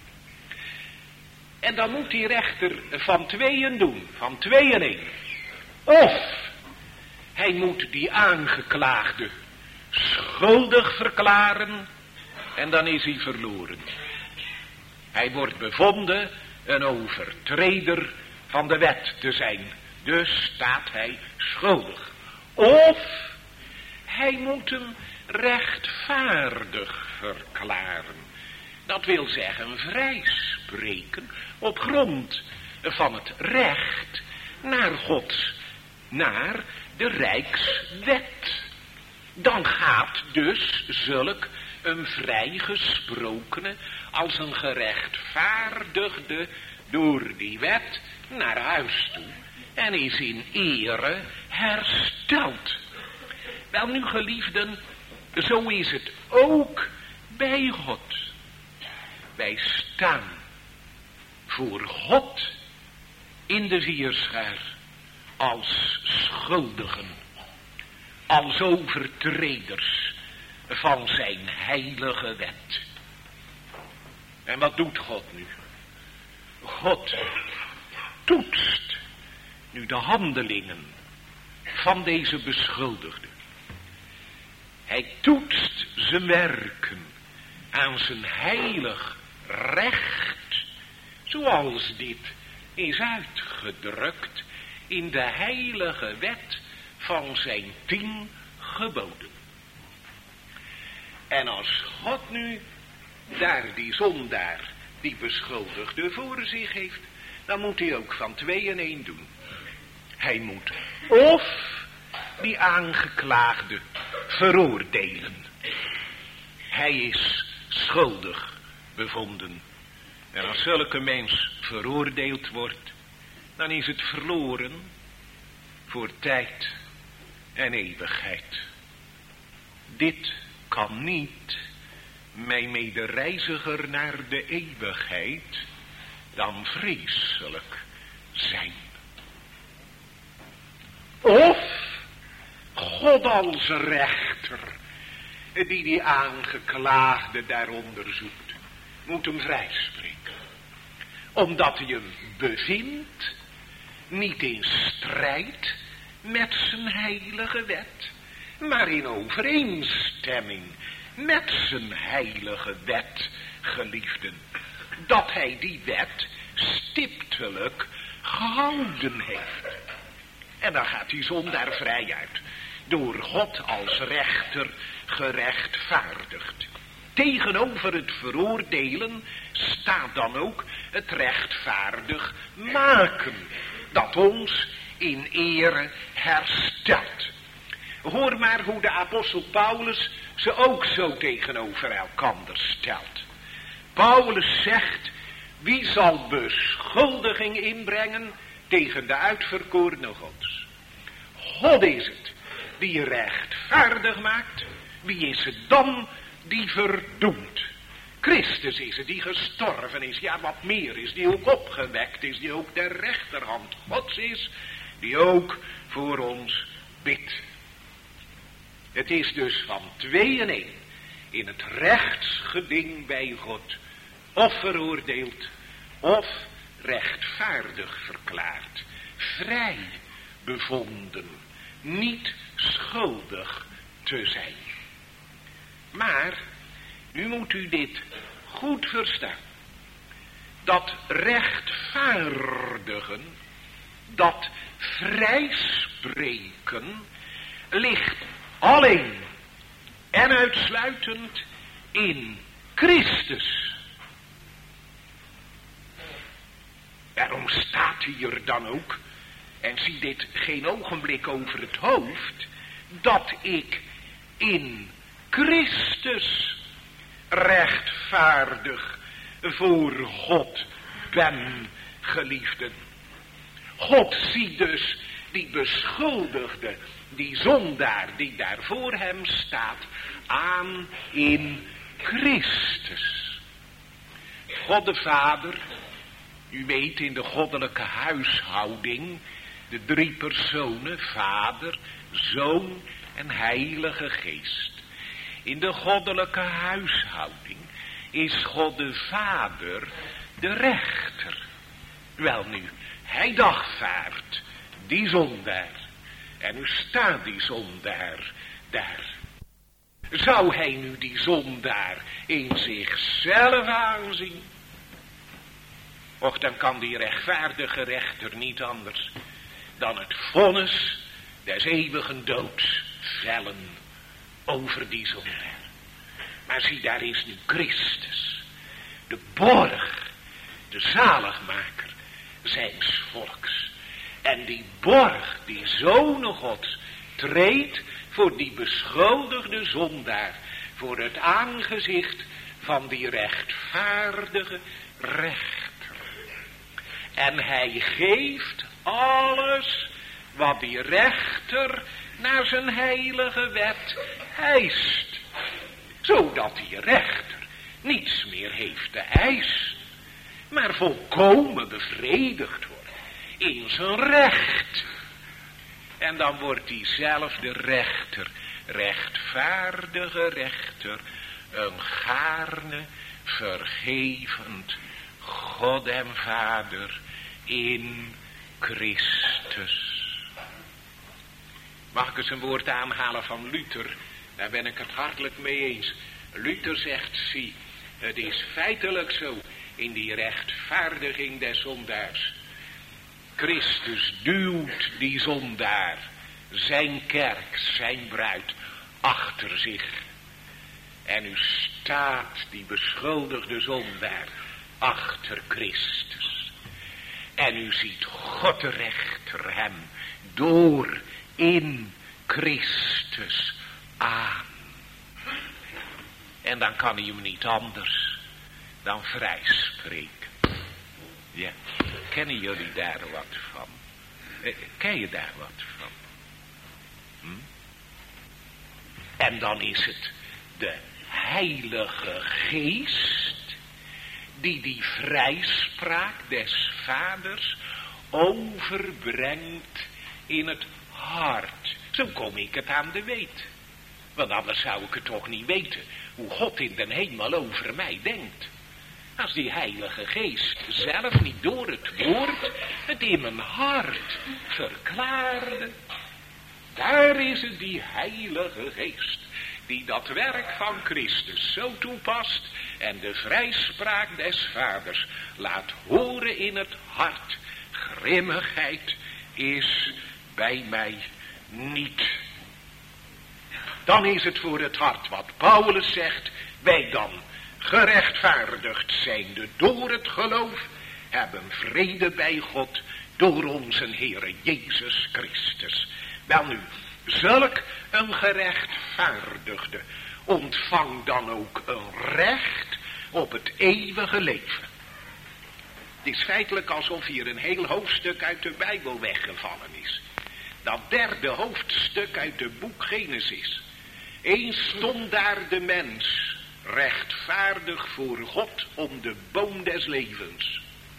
En dan moet die rechter van tweeën doen, van tweeën één. Of hij moet die aangeklaagde schuldig verklaren en dan is hij verloren. Hij wordt bevonden een overtreder van de wet te zijn. Dus staat hij schuldig. Of hij moet hem rechtvaardig verklaren. Dat wil zeggen vrijspreken op grond van het recht naar Gods, naar de Rijkswet. Dan gaat dus zulk een vrijgesprokene als een gerechtvaardigde door die wet naar huis toe en is in ere hersteld. Wel nu, geliefden, zo is het ook bij God. Wij staan voor God in de vierschaar als schuldigen, als overtreders van zijn heilige wet. En wat doet God nu? God toetst nu de handelingen van deze beschuldigde. Hij toetst zijn werken aan zijn heilig recht, zoals dit is uitgedrukt in de heilige wet van zijn tien geboden. En als God nu daar die zondaar, die beschuldigde voor zich heeft, dan moet hij ook van twee en één doen. Hij moet of die aangeklaagde veroordelen. Hij is schuldig bevonden. En als zulke mens veroordeeld wordt, dan is het verloren voor tijd en eeuwigheid. Dit kan niet mijn medereiziger naar de eeuwigheid dan vreselijk zijn. Of God als rechter, die die aangeklaagde daar onderzoekt, moet hem vrijspreken. Omdat hij hem bevindt, niet in strijd met zijn heilige wet, maar in overeenstemming met zijn heilige wet, geliefden. Dat hij die wet stiptelijk gehouden heeft. En dan gaat die zondaar vrij uit. Door God als rechter gerechtvaardigd. Tegenover het veroordelen staat dan ook het rechtvaardig maken. Dat ons in ere herstelt. Hoor maar hoe de apostel Paulus ze ook zo tegenover elkander stelt. Paulus zegt, wie zal beschuldiging inbrengen tegen de uitverkorene Gods? God is het die rechtvaardig maakt. Wie is het dan die verdoemt? Christus is het die gestorven is, ja wat meer is, die ook opgewekt is, die ook de rechterhand Gods is, die ook voor ons bidt. Het is dus van twee en één in het rechtsgeding bij God, of veroordeeld, of rechtvaardig verklaard, vrij bevonden, niet schuldig te zijn. Maar, nu moet u dit goed verstaan, dat rechtvaardigen, dat vrijspreken, ligt alleen en uitsluitend in Christus. Daarom staat hier dan ook, en zie dit geen ogenblik over het hoofd, dat ik in Christus rechtvaardig voor God ben, geliefden. God ziet dus die beschuldigde, die zondaar die daar voor hem staat, aan in Christus. God de Vader, u weet in de goddelijke huishouding, de drie personen, Vader, Zoon en Heilige Geest. In de goddelijke huishouding is God de Vader de rechter. Welnu, hij dagvaardt die zondaar. En nu staat die zondaar daar. Zou hij nu die zondaar in zichzelf aanzien? Och, dan kan die rechtvaardige rechter niet anders dan het vonnis des eeuwigen doods vellen over die zondaar. Maar zie, daar is nu Christus, de borg, de zaligmaker zijns volks. En die borg, die Zoon Gods, treedt voor die beschuldigde zondaar, voor het aangezicht van die rechtvaardige rechter. En hij geeft alles wat die rechter naar zijn heilige wet eist, zodat die rechter niets meer heeft te eisen, maar volkomen bevredigd wordt in zijn recht. En dan wordt diezelfde rechter, rechtvaardige rechter, een gaarne, vergevend God en Vader in Christus. Mag ik eens een woord aanhalen van Luther? Daar ben ik het hartelijk mee eens. Luther zegt, zie, het is feitelijk zo in die rechtvaardiging des zondaars. Christus duwt die zondaar, zijn kerk, zijn bruid, achter zich. En nu staat die beschuldigde zondaar achter Christus. En u ziet God de rechter hem door in Christus aan. En dan kan hij hem niet anders dan vrijspreken. Ja, kennen jullie daar wat van? Eh, ken je daar wat van? Hm? En dan is het de Heilige Geest die die vrijspraak des Vaders overbrengt in het hart. Zo kom ik het aan de weet. Want anders zou ik het toch niet weten hoe God in den hemel over mij denkt. Als die Heilige Geest zelf niet door het woord het in mijn hart verklaarde. Daar is het die Heilige Geest die dat werk van Christus zo toepast en de vrijspraak des Vaders laat horen in het hart. Grimmigheid is bij mij niet. Dan is het voor het hart wat Paulus zegt, wij dan gerechtvaardigd zijnde door het geloof, hebben vrede bij God door onze Heere Jezus Christus. Welnu, zulk een gerechtvaardigde ontvangt dan ook een recht op het eeuwige leven. Het is feitelijk alsof hier een heel hoofdstuk uit de Bijbel weggevallen is. Dat derde hoofdstuk uit het boek Genesis. Eens stond daar de mens rechtvaardig voor God om de boom des levens.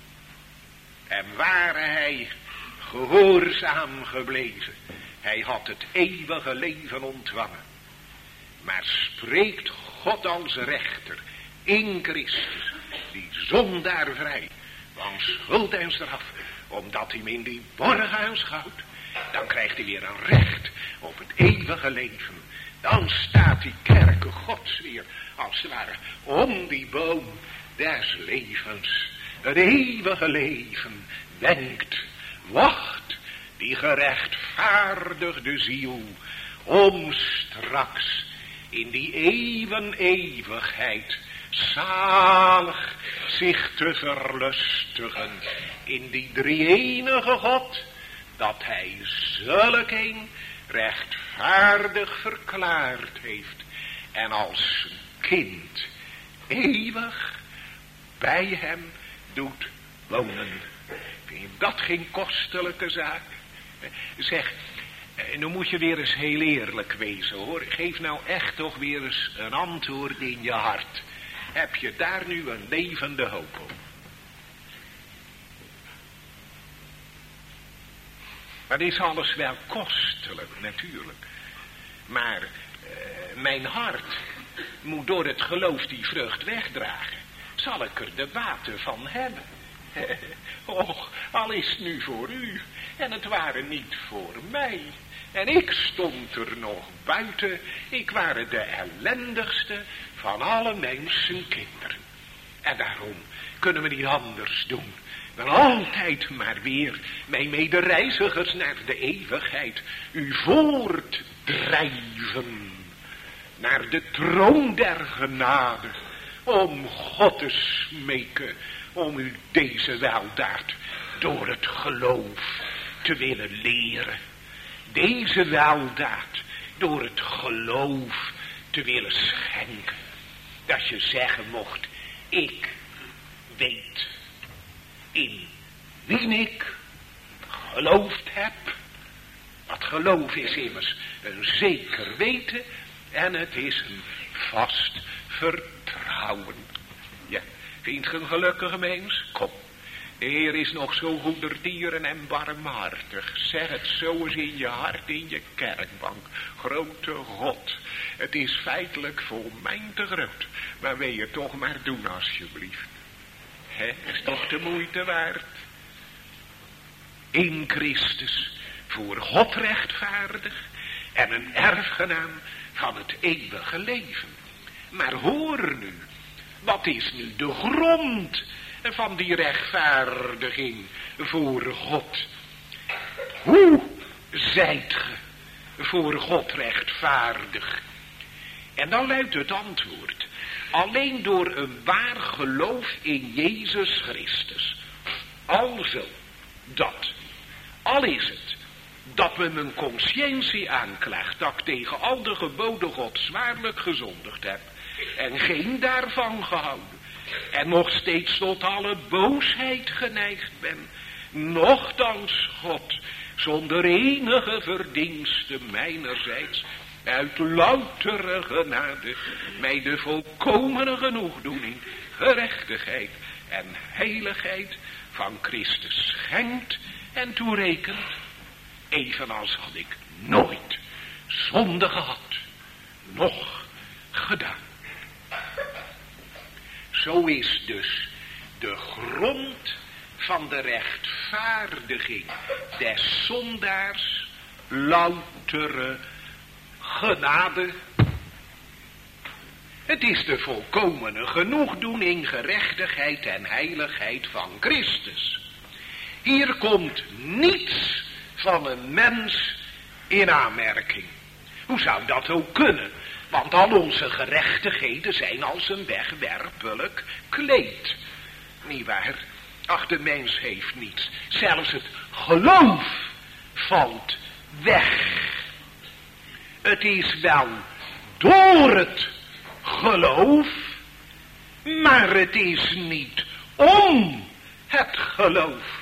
En ware hij gehoorzaam gebleven, hij had het eeuwige leven ontvangen. Maar spreekt God als rechter in Christus die zondaar vrij van schuld en straf, omdat hij hem in die borg aanschouwt, dan krijgt hij weer een recht op het eeuwige leven. Dan staat die kerke Gods weer, als het ware, om die boom des levens. Het eeuwige leven wenkt, wacht die gerechtvaardigde ziel, om straks in die eeuwen eeuwigheid zalig zich te verlustigen in die drie-enige God, dat hij zulk een rechtvaardig verklaard heeft en als kind eeuwig bij hem doet wonen. Vind je dat geen kostelijke zaak? Zeg, nu moet je weer eens heel eerlijk wezen, hoor. Geef nou echt toch weer eens een antwoord in je hart. Heb je daar nu een levende hoop op? Maar dit is alles wel kostelijk, natuurlijk. Maar uh, mijn hart moet door het geloof die vrucht wegdragen. Zal ik er de baten van hebben? Och, al is het nu voor u en het waren niet voor mij. En ik stond er nog buiten. Ik waren de ellendigste van alle mensenkinderen. En daarom kunnen we niet anders doen dan altijd maar weer mijn medereizigers naar de eeuwigheid u voortdrijven naar de troon der genade, om God te smeken, om u deze weldaad door het geloof te willen leren. Deze weldaad door het geloof te willen schenken. Dat je zeggen mocht, ik weet in wie ik geloofd heb. Dat geloof is immers een zeker weten en het is een vast vertrouwen. Ja, vindt ge een gelukkige mens? Kom, de Heer is nog zo goedertieren en barmhartig. Zeg het zo eens in je hart, in je kerkbank. Grote God, het is feitelijk voor mij te groot. Maar wil je toch maar doen alsjeblieft. Hè, is toch de moeite waard. In Christus voor God rechtvaardig en een erfgenaam van het eeuwige leven. Maar hoor nu, wat is nu de grond van die rechtvaardiging voor God? Hoe zijt ge voor God rechtvaardig? En dan luidt het antwoord, alleen door een waar geloof in Jezus Christus. Alzo, dat, al is het, dat me mijn conscientie aanklaagt, dat ik tegen al de geboden God zwaarlijk gezondigd heb, en geen daarvan gehouden, en nog steeds tot alle boosheid geneigd ben, nochtans God, zonder enige verdienste mijnerzijds, uit loutere genade, mij de volkomene genoegdoening, gerechtigheid en heiligheid van Christus schenkt en toerekent, evenals had ik nooit zonde gehad, noch gedaan. Zo is dus de grond van de rechtvaardiging des zondaars loutere genade. Het is de volkomene genoegdoening, gerechtigheid en heiligheid van Christus. Hier komt niets van een mens in aanmerking. Hoe zou dat ook kunnen? Want al onze gerechtigheden zijn als een wegwerpelijk kleed. Niet waar? Ach, de mens heeft niets. Zelfs het geloof valt weg. Het is wel door het geloof, maar het is niet om het geloof.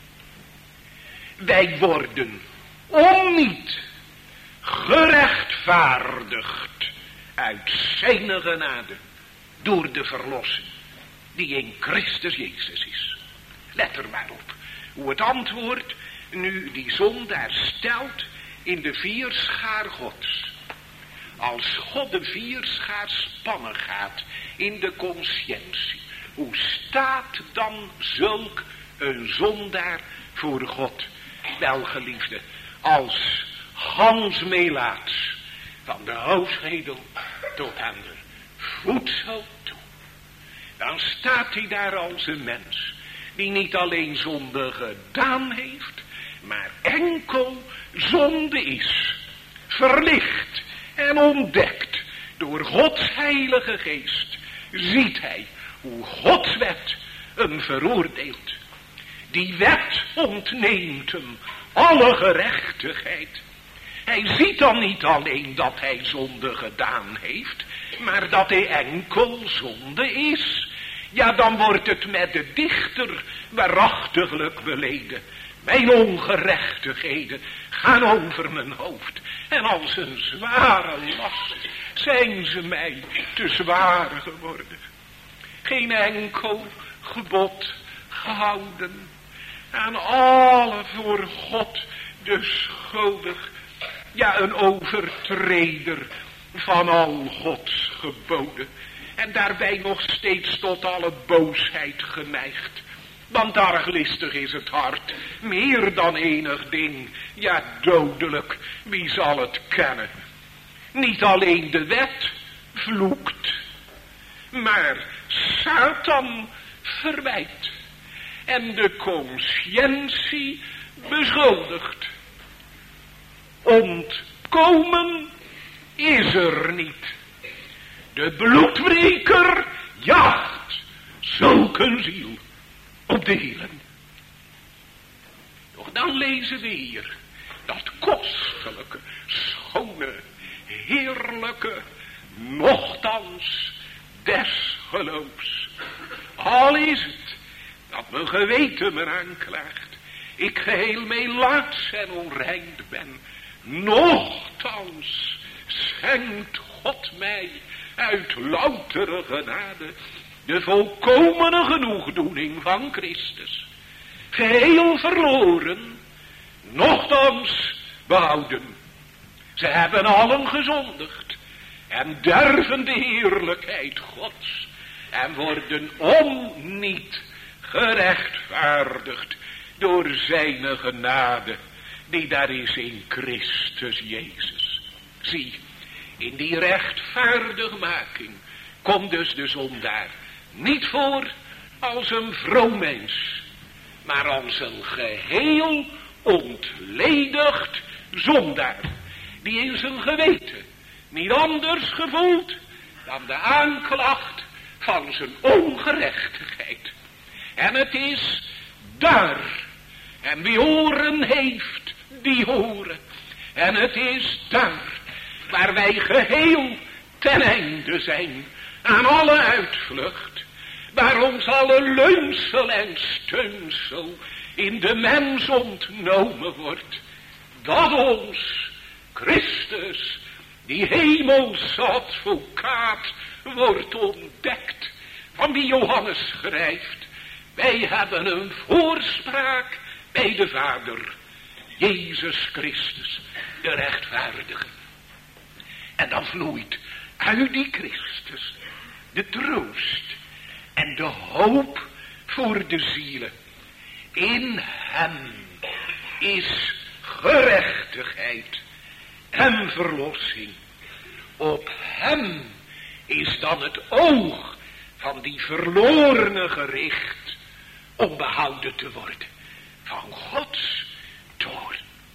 Wij worden om niet gerechtvaardigd uit zijn genade door de verlossing die in Christus Jezus is. Let er maar op hoe het antwoord nu die zondaar stelt in de vierschaar Gods. Als God de vierschaar spannen gaat in de conscientie, hoe staat dan zulk een zondaar voor God? Wel geliefde, als gans meelaats van de hoofdschedel tot aan de voedsel toe, dan staat hij daar als een mens die niet alleen zonde gedaan heeft, maar enkel zonde is, verlicht en ontdekt door Gods heilige geest, ziet hij hoe Gods wet hem veroordeelt. Die wet ontneemt hem alle gerechtigheid. Hij ziet dan niet alleen dat hij zonde gedaan heeft, maar dat hij enkel zonde is. Ja, dan wordt het met de dichter waarachtiglijk beleden. Mijn ongerechtigheden gaan over mijn hoofd. En als een zware last zijn ze mij te zwaar geworden. Geen enkel gebod gehouden. Aan alle voor God de schuldig ja, een overtreder van al Gods geboden. En daarbij nog steeds tot alle boosheid geneigd. Want arglistig is het hart, meer dan enig ding, ja dodelijk, wie zal het kennen? Niet alleen de wet vloekt, maar Satan verwijt en de conscientie beschuldigt. Ontkomen is er niet. De bloedbreker jaagt zulk een ziel op de hielen. Doch dan lezen we hier dat kostelijke, schone, heerlijke, nochtans des geloofs. Al is het dat mijn geweten me aanklaagt, ik geheel meelaads en onrein ben, nochtans schenkt God mij uit loutere genade de volkomene genoegdoening van Christus. Geheel verloren, nochtans behouden. Ze hebben allen gezondigd en derven de heerlijkheid Gods en worden onniet gerechtvaardigd door zijn genade die daar is in Christus Jezus. Zie, in die rechtvaardigmaking komt dus de zondaar niet voor als een vroom mens, maar als een geheel ontledigd zondaar, die in zijn geweten niet anders gevoelt dan de aanklacht van zijn ongerechtigheid. En het is daar, en wie oren heeft, die horen. En het is daar, waar wij geheel ten einde zijn aan alle uitvlucht, waar ons alle leunsel en steunsel in de mens ontnomen wordt, dat ons Christus, die hemelse advocaat, wordt ontdekt, van wie Johannes schrijft: wij hebben een voorspraak bij de Vader, Jezus Christus, de rechtvaardige. En dan vloeit uit die Christus de troost en de hoop voor de zielen. In hem is gerechtigheid en verlossing. Op hem is dan het oog van die verlorene gericht om behouden te worden van Gods toorn.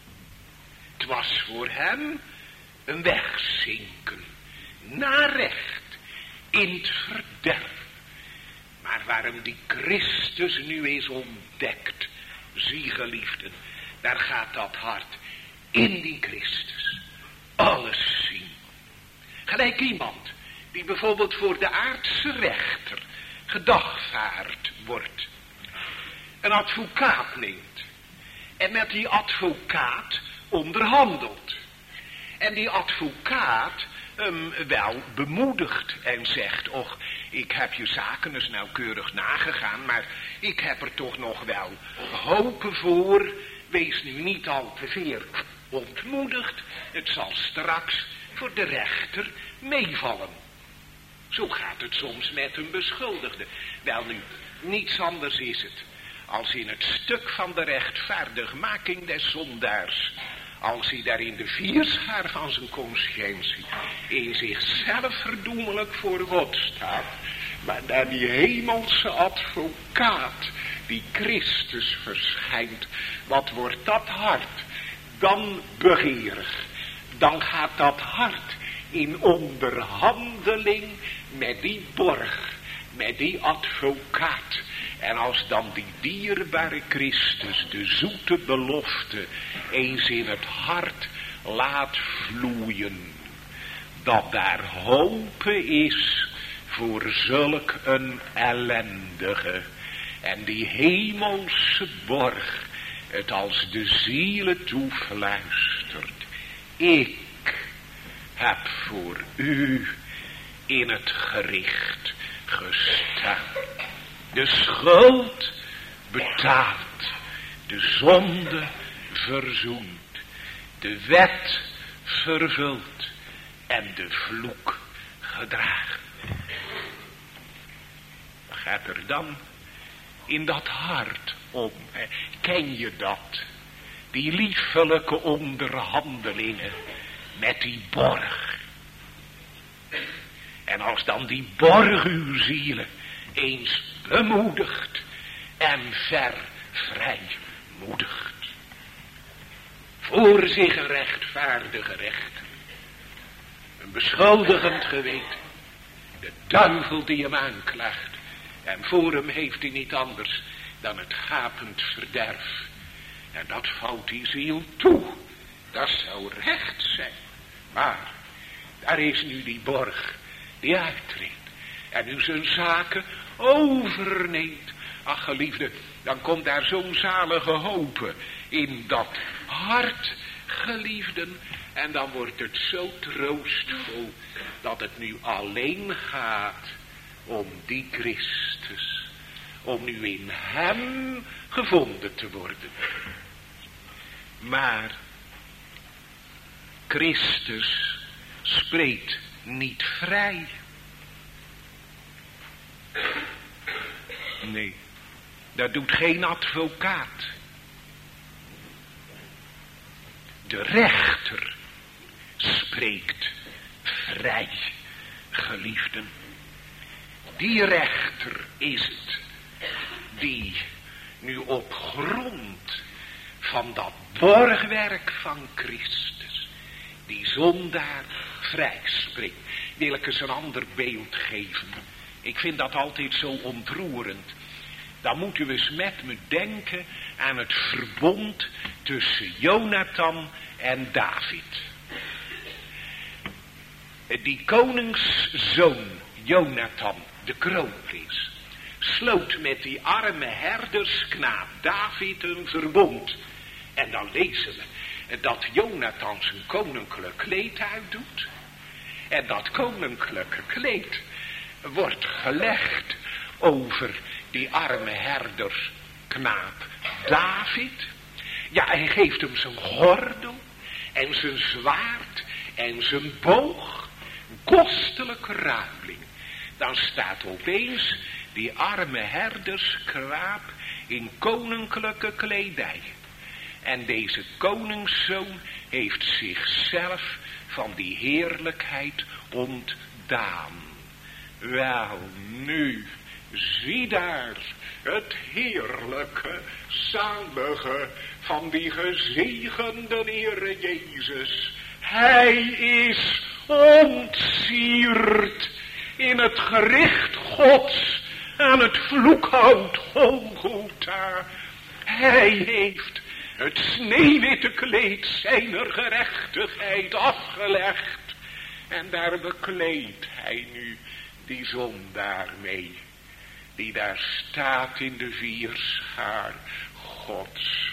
Het was voor hem een wegzinken naar recht in het verderf. Maar waarom die Christus nu is ontdekt, zie geliefden, daar gaat dat hart in die Christus alles zien. Gelijk iemand die bijvoorbeeld voor de aardse rechter gedagvaard wordt, een advocaat neemt en met die advocaat onderhandelt. En die advocaat hem wel bemoedigt en zegt: och, ik heb je zaken eens nauwkeurig nagegaan, maar ik heb er toch nog wel hopen voor. Wees nu niet al te veel ontmoedigd, het zal straks voor de rechter meevallen. Zo gaat het soms met een beschuldigde. Wel nu, niets anders is het als in het stuk van de rechtvaardigmaking des zondaars, als hij daar in de vierschaar van zijn conscientie in zichzelf verdoemelijk voor God staat, maar daar die hemelse advocaat, die Christus verschijnt, wat wordt dat hart dan begeerig? Dan gaat dat hart in onderhandeling met die borg, met die advocaat. En als dan die dierbare Christus de zoete belofte eens in het hart laat vloeien, dat daar hopen is voor zulk een ellendige, en die hemelse borg het als de zielen toefluistert: ik heb voor u in het gericht gestaan. De schuld betaald, de zonde verzoend, de wet vervuld en de vloek gedragen. Wat gaat er dan in dat hart om? Hè? Ken je dat? Die liefelijke onderhandelingen met die borg. En als dan die borg uw zielen eens bemoedigt en vervrijmoedigt. Voor zich een rechtvaardige rechter. Een beschuldigend geweten. De duivel die hem aanklaagt. En voor hem heeft hij niet anders dan het gapend verderf. En dat valt die ziel toe. Dat zou recht zijn. Maar daar is nu die borg die uittreedt. En nu zijn zaken overneemt. Ach geliefde, dan komt daar zo'n zalige hoop in dat hart, geliefden. En dan wordt het zo troostvol dat het nu alleen gaat om die Christus. Om nu in hem gevonden te worden. Maar Christus spreekt niet vrij. Nee, dat doet geen advocaat. De rechter spreekt vrij, geliefden. Die rechter is het die nu op grond van dat borgwerk van Christus die zondaar vrij spreekt. Wil ik eens een ander beeld geven. Ik vind dat altijd zo ontroerend. Dan moet u eens met me denken aan het verbond tussen Jonathan en David. Die koningszoon Jonathan, de kroonprins, sloot met die arme herdersknaap David een verbond. En dan lezen we dat Jonathan zijn koninklijk kleed uitdoet. En dat koninklijke kleed wordt gelegd over die arme herdersknaap David. Ja, hij geeft hem zijn gordel en zijn zwaard en zijn boog. Kostelijke ruiling. Dan staat opeens die arme herdersknaap in koninklijke kledij. En deze koningszoon heeft zichzelf van die heerlijkheid ontdaan. Wel nu, zie daar het heerlijke, zalige van die gezegende Heere Jezus. Hij is ontsierd in het gericht Gods aan het vloekhout Golgotha. Hij heeft het sneeuwwitte kleed zijner gerechtigheid afgelegd. En daar bekleedt hij nu die zondaar mee. Die daar staat in de vierschaar Gods.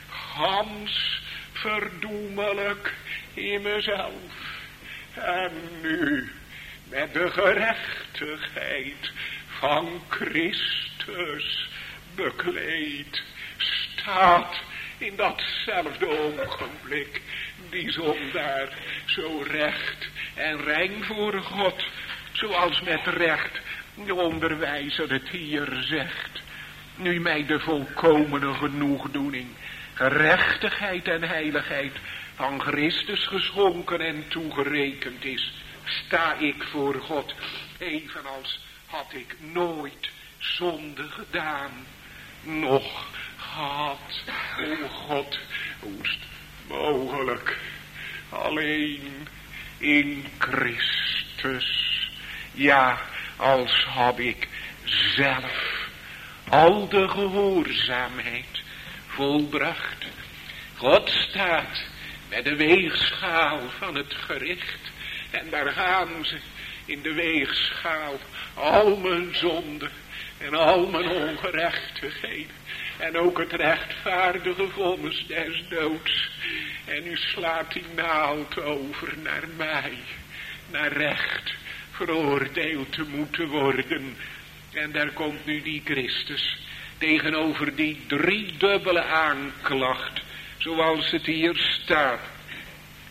Gans verdoemelijk in mezelf. En nu met de gerechtigheid van Christus bekleed staat in datzelfde ogenblik die zondaar zo recht en rein voor God, zoals met recht de onderwijzer het hier zegt. Nu mij de volkomene genoegdoening, gerechtigheid en heiligheid van Christus geschonken en toegerekend is, sta ik voor God, evenals had ik nooit zonde gedaan, noch gehad. O God, hoe is het mogelijk, alleen in Christus. Ja, als had ik zelf al de gehoorzaamheid volbracht. God staat met de weegschaal van het gericht. En daar gaan ze in de weegschaal al mijn zonden en al mijn ongerechtigheden. En ook het rechtvaardige vonnis des doods. En u slaat die naald over naar mij. Naar recht veroordeeld te moeten worden. En daar komt nu die Christus tegenover die driedubbele aanklacht. Zoals het hier staat.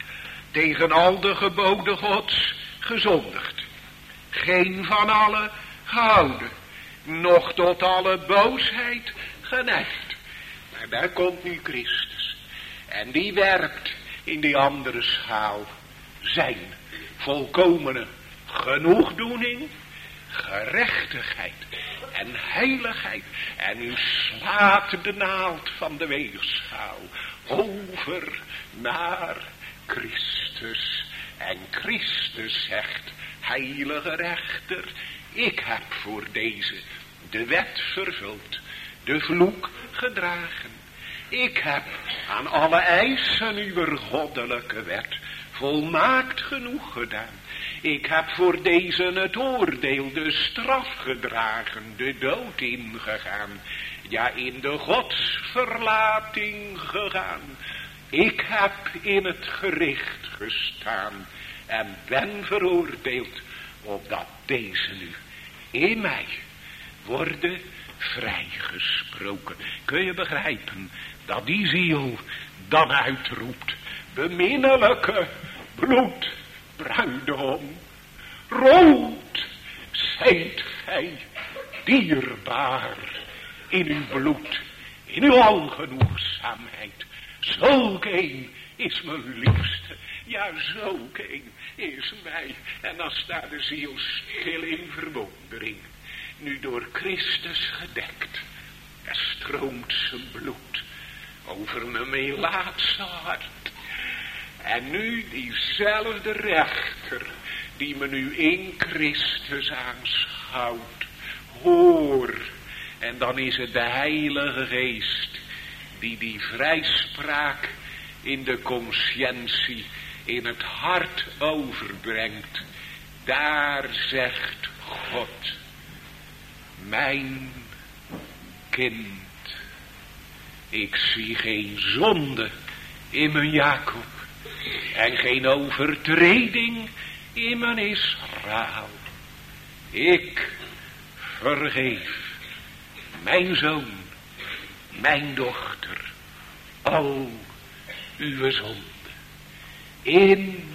tegen al de geboden Gods gezondigd, geen van alle gehouden, noch tot alle boosheid geneigd. Maar daar komt nu Christus, en die werpt in die andere schaal zijn volkomene genoegdoening, gerechtigheid en heiligheid. En u slaat de naald van de weegschaal over naar Christus. En Christus zegt, heilige rechter, ik heb voor deze de wet vervuld, de vloek gedragen. Ik heb aan alle eisen uw goddelijke wet volmaakt genoeg gedaan. Ik heb voor deze het oordeel, de straf gedragen, de dood ingegaan. Ja, in de godsverlating gegaan. Ik heb in het gericht gestaan en ben veroordeeld, opdat deze nu in mij worden vrijgesproken. Kun je begrijpen dat die ziel dan uitroept, beminnelijke bloed, bruidegom, rood zijt gij, dierbaar in uw bloed, in uw algenoegzaamheid. Zulk een is mijn liefste, ja, zulk een is mij. En dan staat de ziel stil in verwondering, nu door Christus gedekt. Er stroomt zijn bloed over mijn melaatse hart. En nu diezelfde rechter, die me nu in Christus aanschouwt, hoor. En dan is het de Heilige Geest, die die vrijspraak in de conscientie, in het hart overbrengt. Daar zegt God, mijn kind, ik zie geen zonde in mijn Jacob en geen overtreding in mijn Israël. Ik vergeef mijn zoon, mijn dochter, al uw zonde. In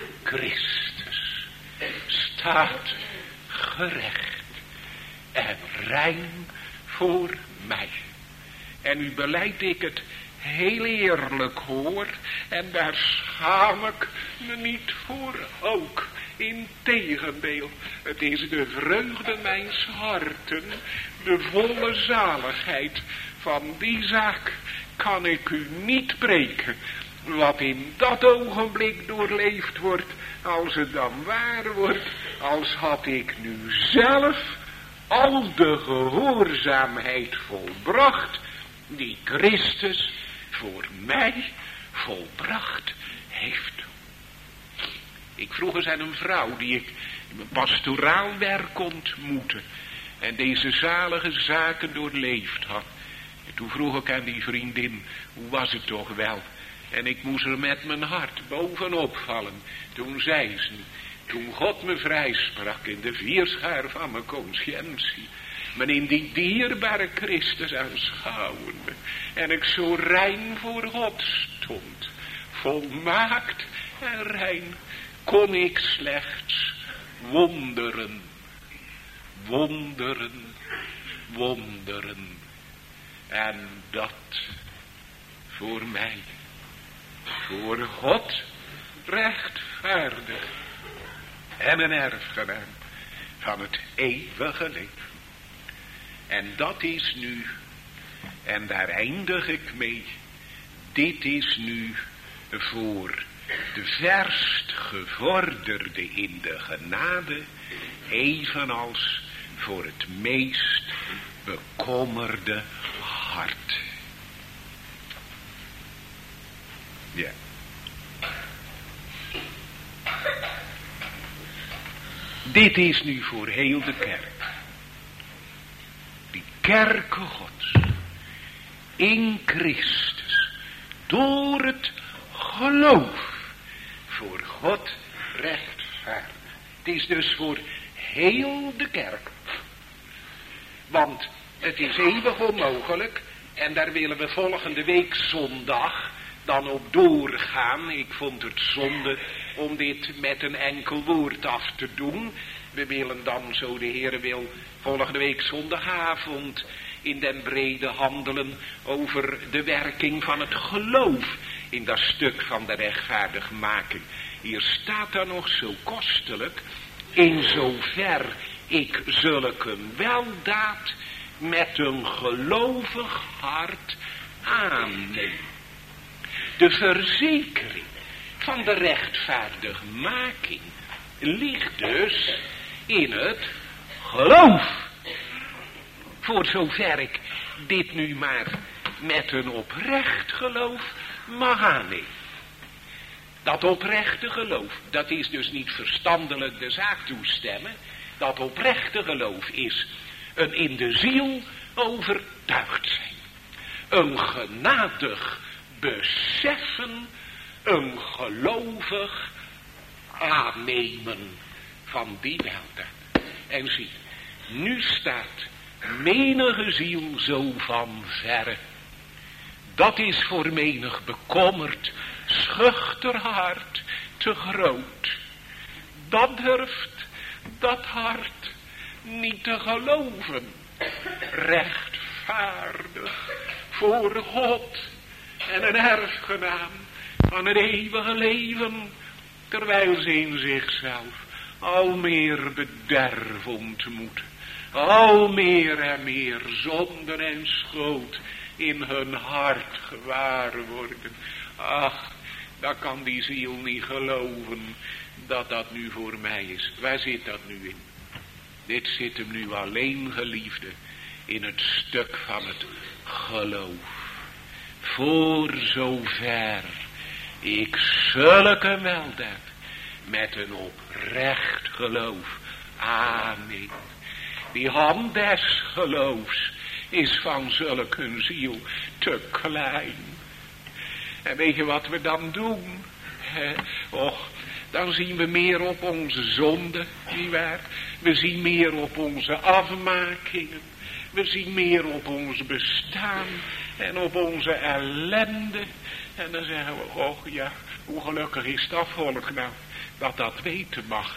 Christus staat gerecht en rein voor mij. En nu beleid ik het heel eerlijk, hoor, en daar schaam ik me niet voor ook. Integendeel, het is de vreugde mijns harten, de volle zaligheid van die zaak kan ik u niet breken. Wat in dat ogenblik doorleefd wordt, als het dan waar wordt, als had ik nu zelf al de gehoorzaamheid volbracht die Christus voor mij volbracht heeft. Ik vroeg eens aan een vrouw die ik in mijn pastoraal werk ontmoette en deze zalige zaken doorleefd had. En toen vroeg ik aan die vriendin, hoe was het toch wel? En ik moest er met mijn hart bovenop vallen. Toen zei ze, toen God me vrijsprak in de vierschaar van mijn conscientie, me in die dierbare Christus aanschouwende, en ik zo rein voor God stond, volmaakt en rein, kon ik slechts wonderen, wonderen, wonderen. En dat voor mij, voor God rechtvaardig en een erfgenaam van het eeuwige leven. En dat is nu, en daar eindig ik mee, dit is nu voor de verst gevorderde in de genade, evenals voor het meest bekommerde hart. Ja. Dit is nu voor heel de kerk. Die kerke Gods. In Christus. Door het geloof. Voor God rechtvaardig. Het is dus voor heel de kerk. Want het is eeuwig onmogelijk. En daar willen we volgende week zondag dan op doorgaan. Ik vond het zonde om dit met een enkel woord af te doen. We willen dan, zo de Heer wil, volgende week zondagavond in den brede handelen over de werking van het geloof in dat stuk van de rechtvaardigmaking. Hier staat dan nog zo kostelijk, in zover ik zulke weldaad met een gelovig hart aanneem. De verzekering van de rechtvaardigmaking ligt dus in het geloof. Voor zover ik dit nu maar met een oprecht geloof mag aannemen. Dat oprechte geloof, dat is dus niet verstandelijk de zaak toestemmen. Dat oprechte geloof is een in de ziel overtuigd zijn. Een genadig beseffen, een gelovig aannemen van die weldaad. En zie, nu staat menige ziel zo van verre. Dat is voor menig bekommerd, schuchter hart te groot. Dat durft dat hart niet te geloven. Rechtvaardig voor God en een erfgenaam van het eeuwige leven, terwijl ze in zichzelf al meer bederf ontmoeten. Al meer en meer zonden en schuld in hun hart gewaar worden. Ach, dan kan die ziel niet geloven dat dat nu voor mij is. Waar zit dat nu in? Dit zit hem nu alleen, geliefde, in het stuk van het geloof. Voor zover ik zulke weldaad met een oprecht geloof aanneem. Die hand des geloofs is van zulk een ziel te klein. En weet je wat we dan doen? He, och, dan zien we meer op onze zonde, nietwaar? We zien meer op onze afmakingen. We zien meer op ons bestaan en op onze ellende. En dan zeggen we, och ja, hoe gelukkig is dat volk nou, dat dat weten mag.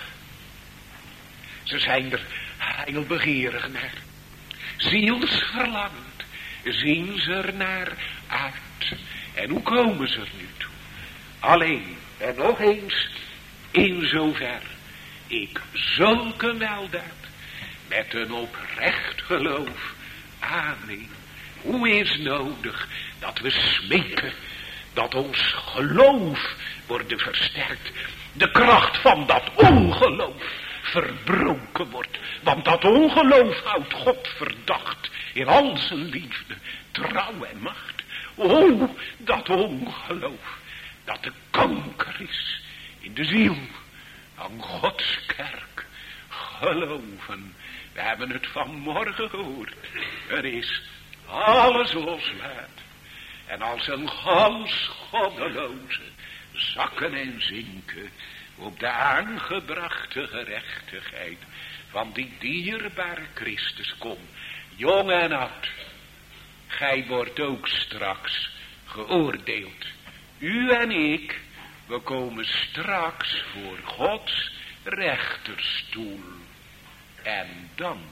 Ze zijn er heilbegeerig naar. Zielsverlangend zien ze er naar uit. En hoe komen ze er nu toe? Alleen, en nog eens, in zover ik zulke weldaad met een oprecht geloof aanneem. Hoe is nodig dat we smeken dat ons geloof wordt versterkt. De kracht van dat ongeloof verbroken wordt. Want dat ongeloof houdt God verdacht in al zijn liefde, trouw en macht. O, dat ongeloof, dat de kanker is in de ziel van Gods kerk. Geloven, we hebben het vanmorgen gehoord. Er is alles loslaat. En als een gans goddeloze zakken en zinken op de aangebrachte gerechtigheid van die dierbare Christus. Kom, jong en oud, gij wordt ook straks geoordeeld. U en ik, we komen straks voor Gods rechterstoel. En dan,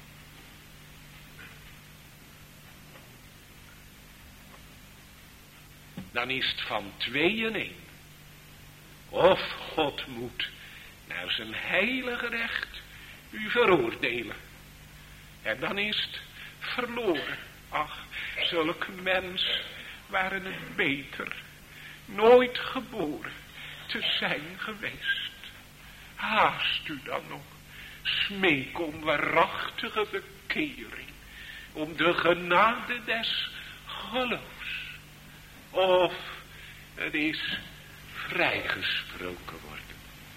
dan is het van twee en één. Of God moet naar zijn heilige recht u veroordelen. En dan is het verloren. Ach, zulke mensen waren het beter nooit geboren te zijn geweest. Haast u dan nog. Smeek om waarachtige bekering. Om de genade des geloofs. Of het is vrijgesproken worden.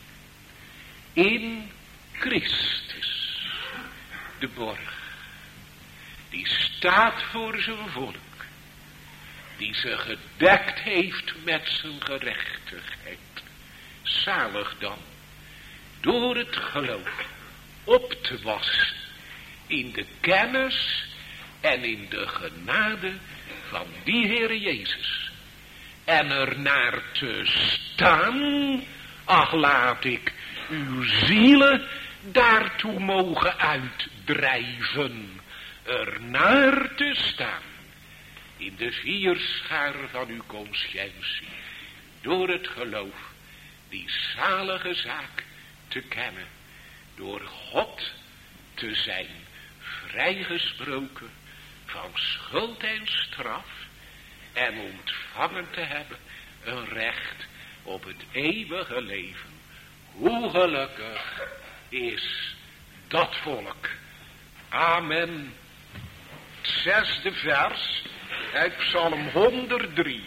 In Christus, de borg, die staat voor zijn volk, die ze gedekt heeft met zijn gerechtigheid. Zalig dan, door het geloof op te wassen in de kennis en in de genade van die Heere Jezus, en er naar te staan. Ach, laat ik uw zielen daartoe mogen uitdrijven, er naar te staan. In de vierschaar van uw conscientie, door het geloof, die zalige zaak te kennen, door God te zijn vrijgesproken van schuld en straf en ontvangen te hebben een recht op het eeuwige leven. Hoe gelukkig is dat volk. Amen. Het zesde vers uit Psalm honderddrie.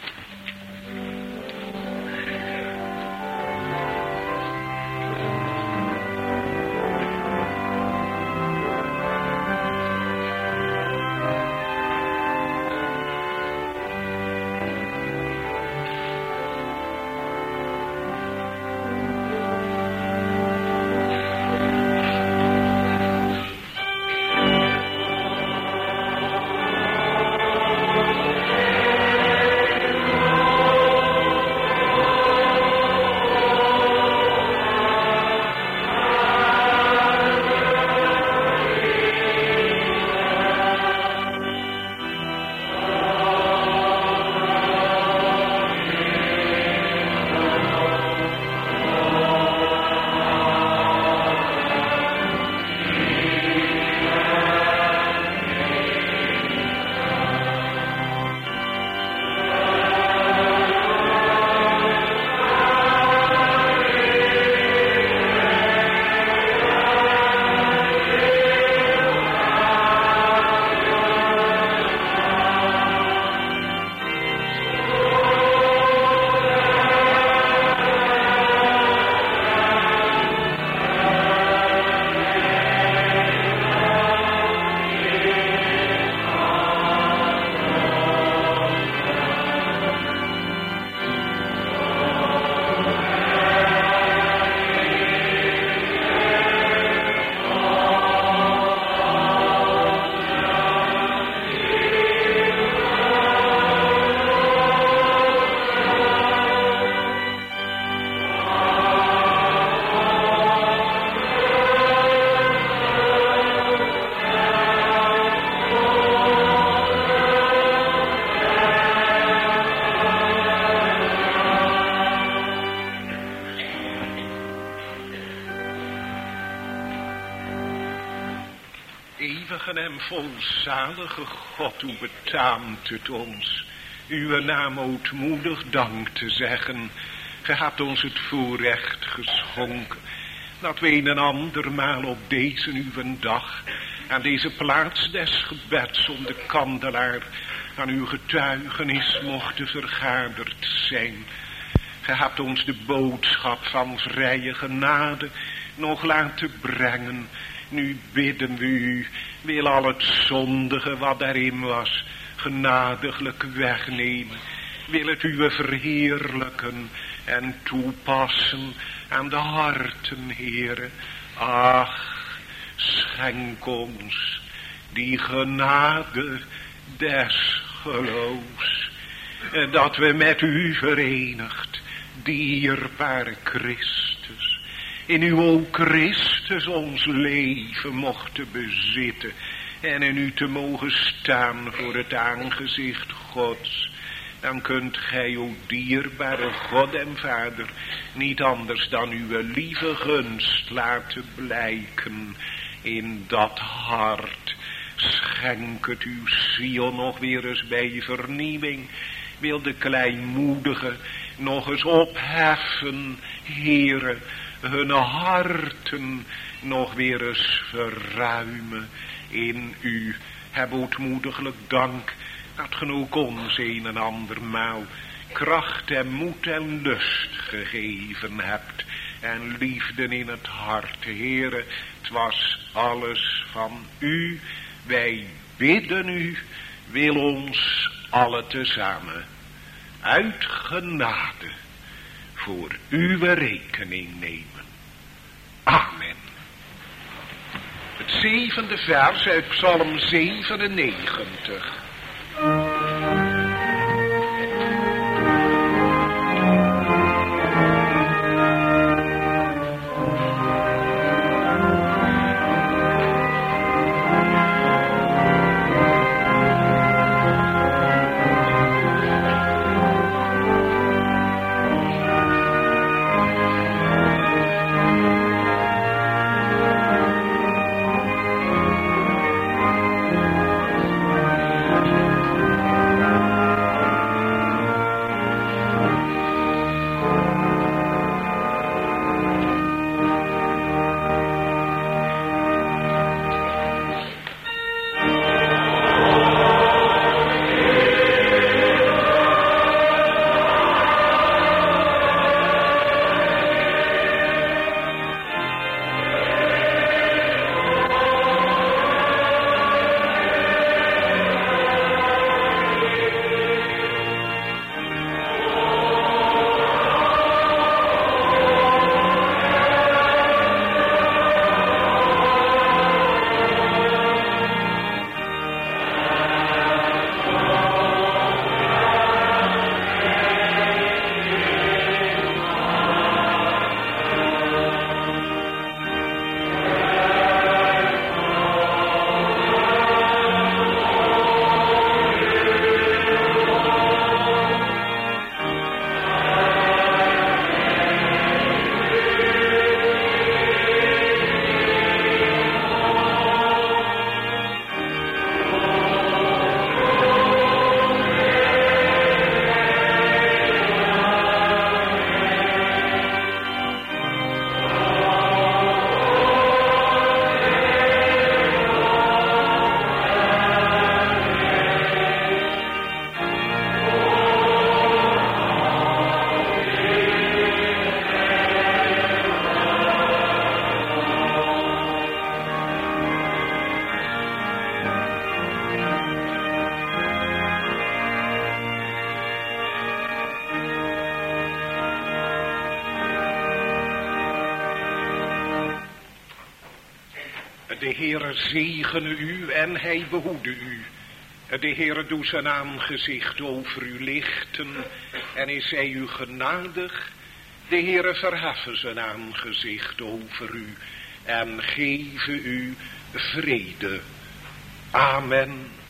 En volzalige God, hoe betaamt het ons uw naam ootmoedig dank te zeggen. Ge hebt ons het voorrecht geschonken dat we een en andermaal op deze uw dag aan deze plaats des gebeds om de kandelaar aan uw getuigenis mochten vergaderd zijn. Ge hebt ons de boodschap van vrije genade nog laten brengen. Nu bidden we u, wil al het zondige wat daarin was, genadiglijk wegnemen. Wil het uwe verheerlijken en toepassen aan de harten, Heere. Ach, schenk ons die genade des geloofs, dat we met u verenigd, dierbare Christus, in uw o Christus ons leven mochten bezitten en in u te mogen staan voor het aangezicht Gods. Dan kunt gij, o dierbare God en Vader, niet anders dan uw lieve gunst laten blijken in dat hart. Schenk het uw ziel nog weer eens bij vernieuwing. Wil de kleinmoedigen nog eens opheffen, Heere, hun harten nog weer eens verruimen in u. Heb ootmoediglijk dank dat ge ook ons een en andermaal kracht en moed en lust gegeven hebt en liefde in het hart. Heere, het was alles van u. Wij bidden u, wil ons alle tezamen uit genade voor uw rekening nemen. Amen. Het zevende vers uit Psalm zevenennegentig. De Heere zegene u en hij behoede u. De Heere doet zijn aangezicht over u lichten en is hij u genadig. De Heere verheffen zijn aangezicht over u en geven u vrede. Amen.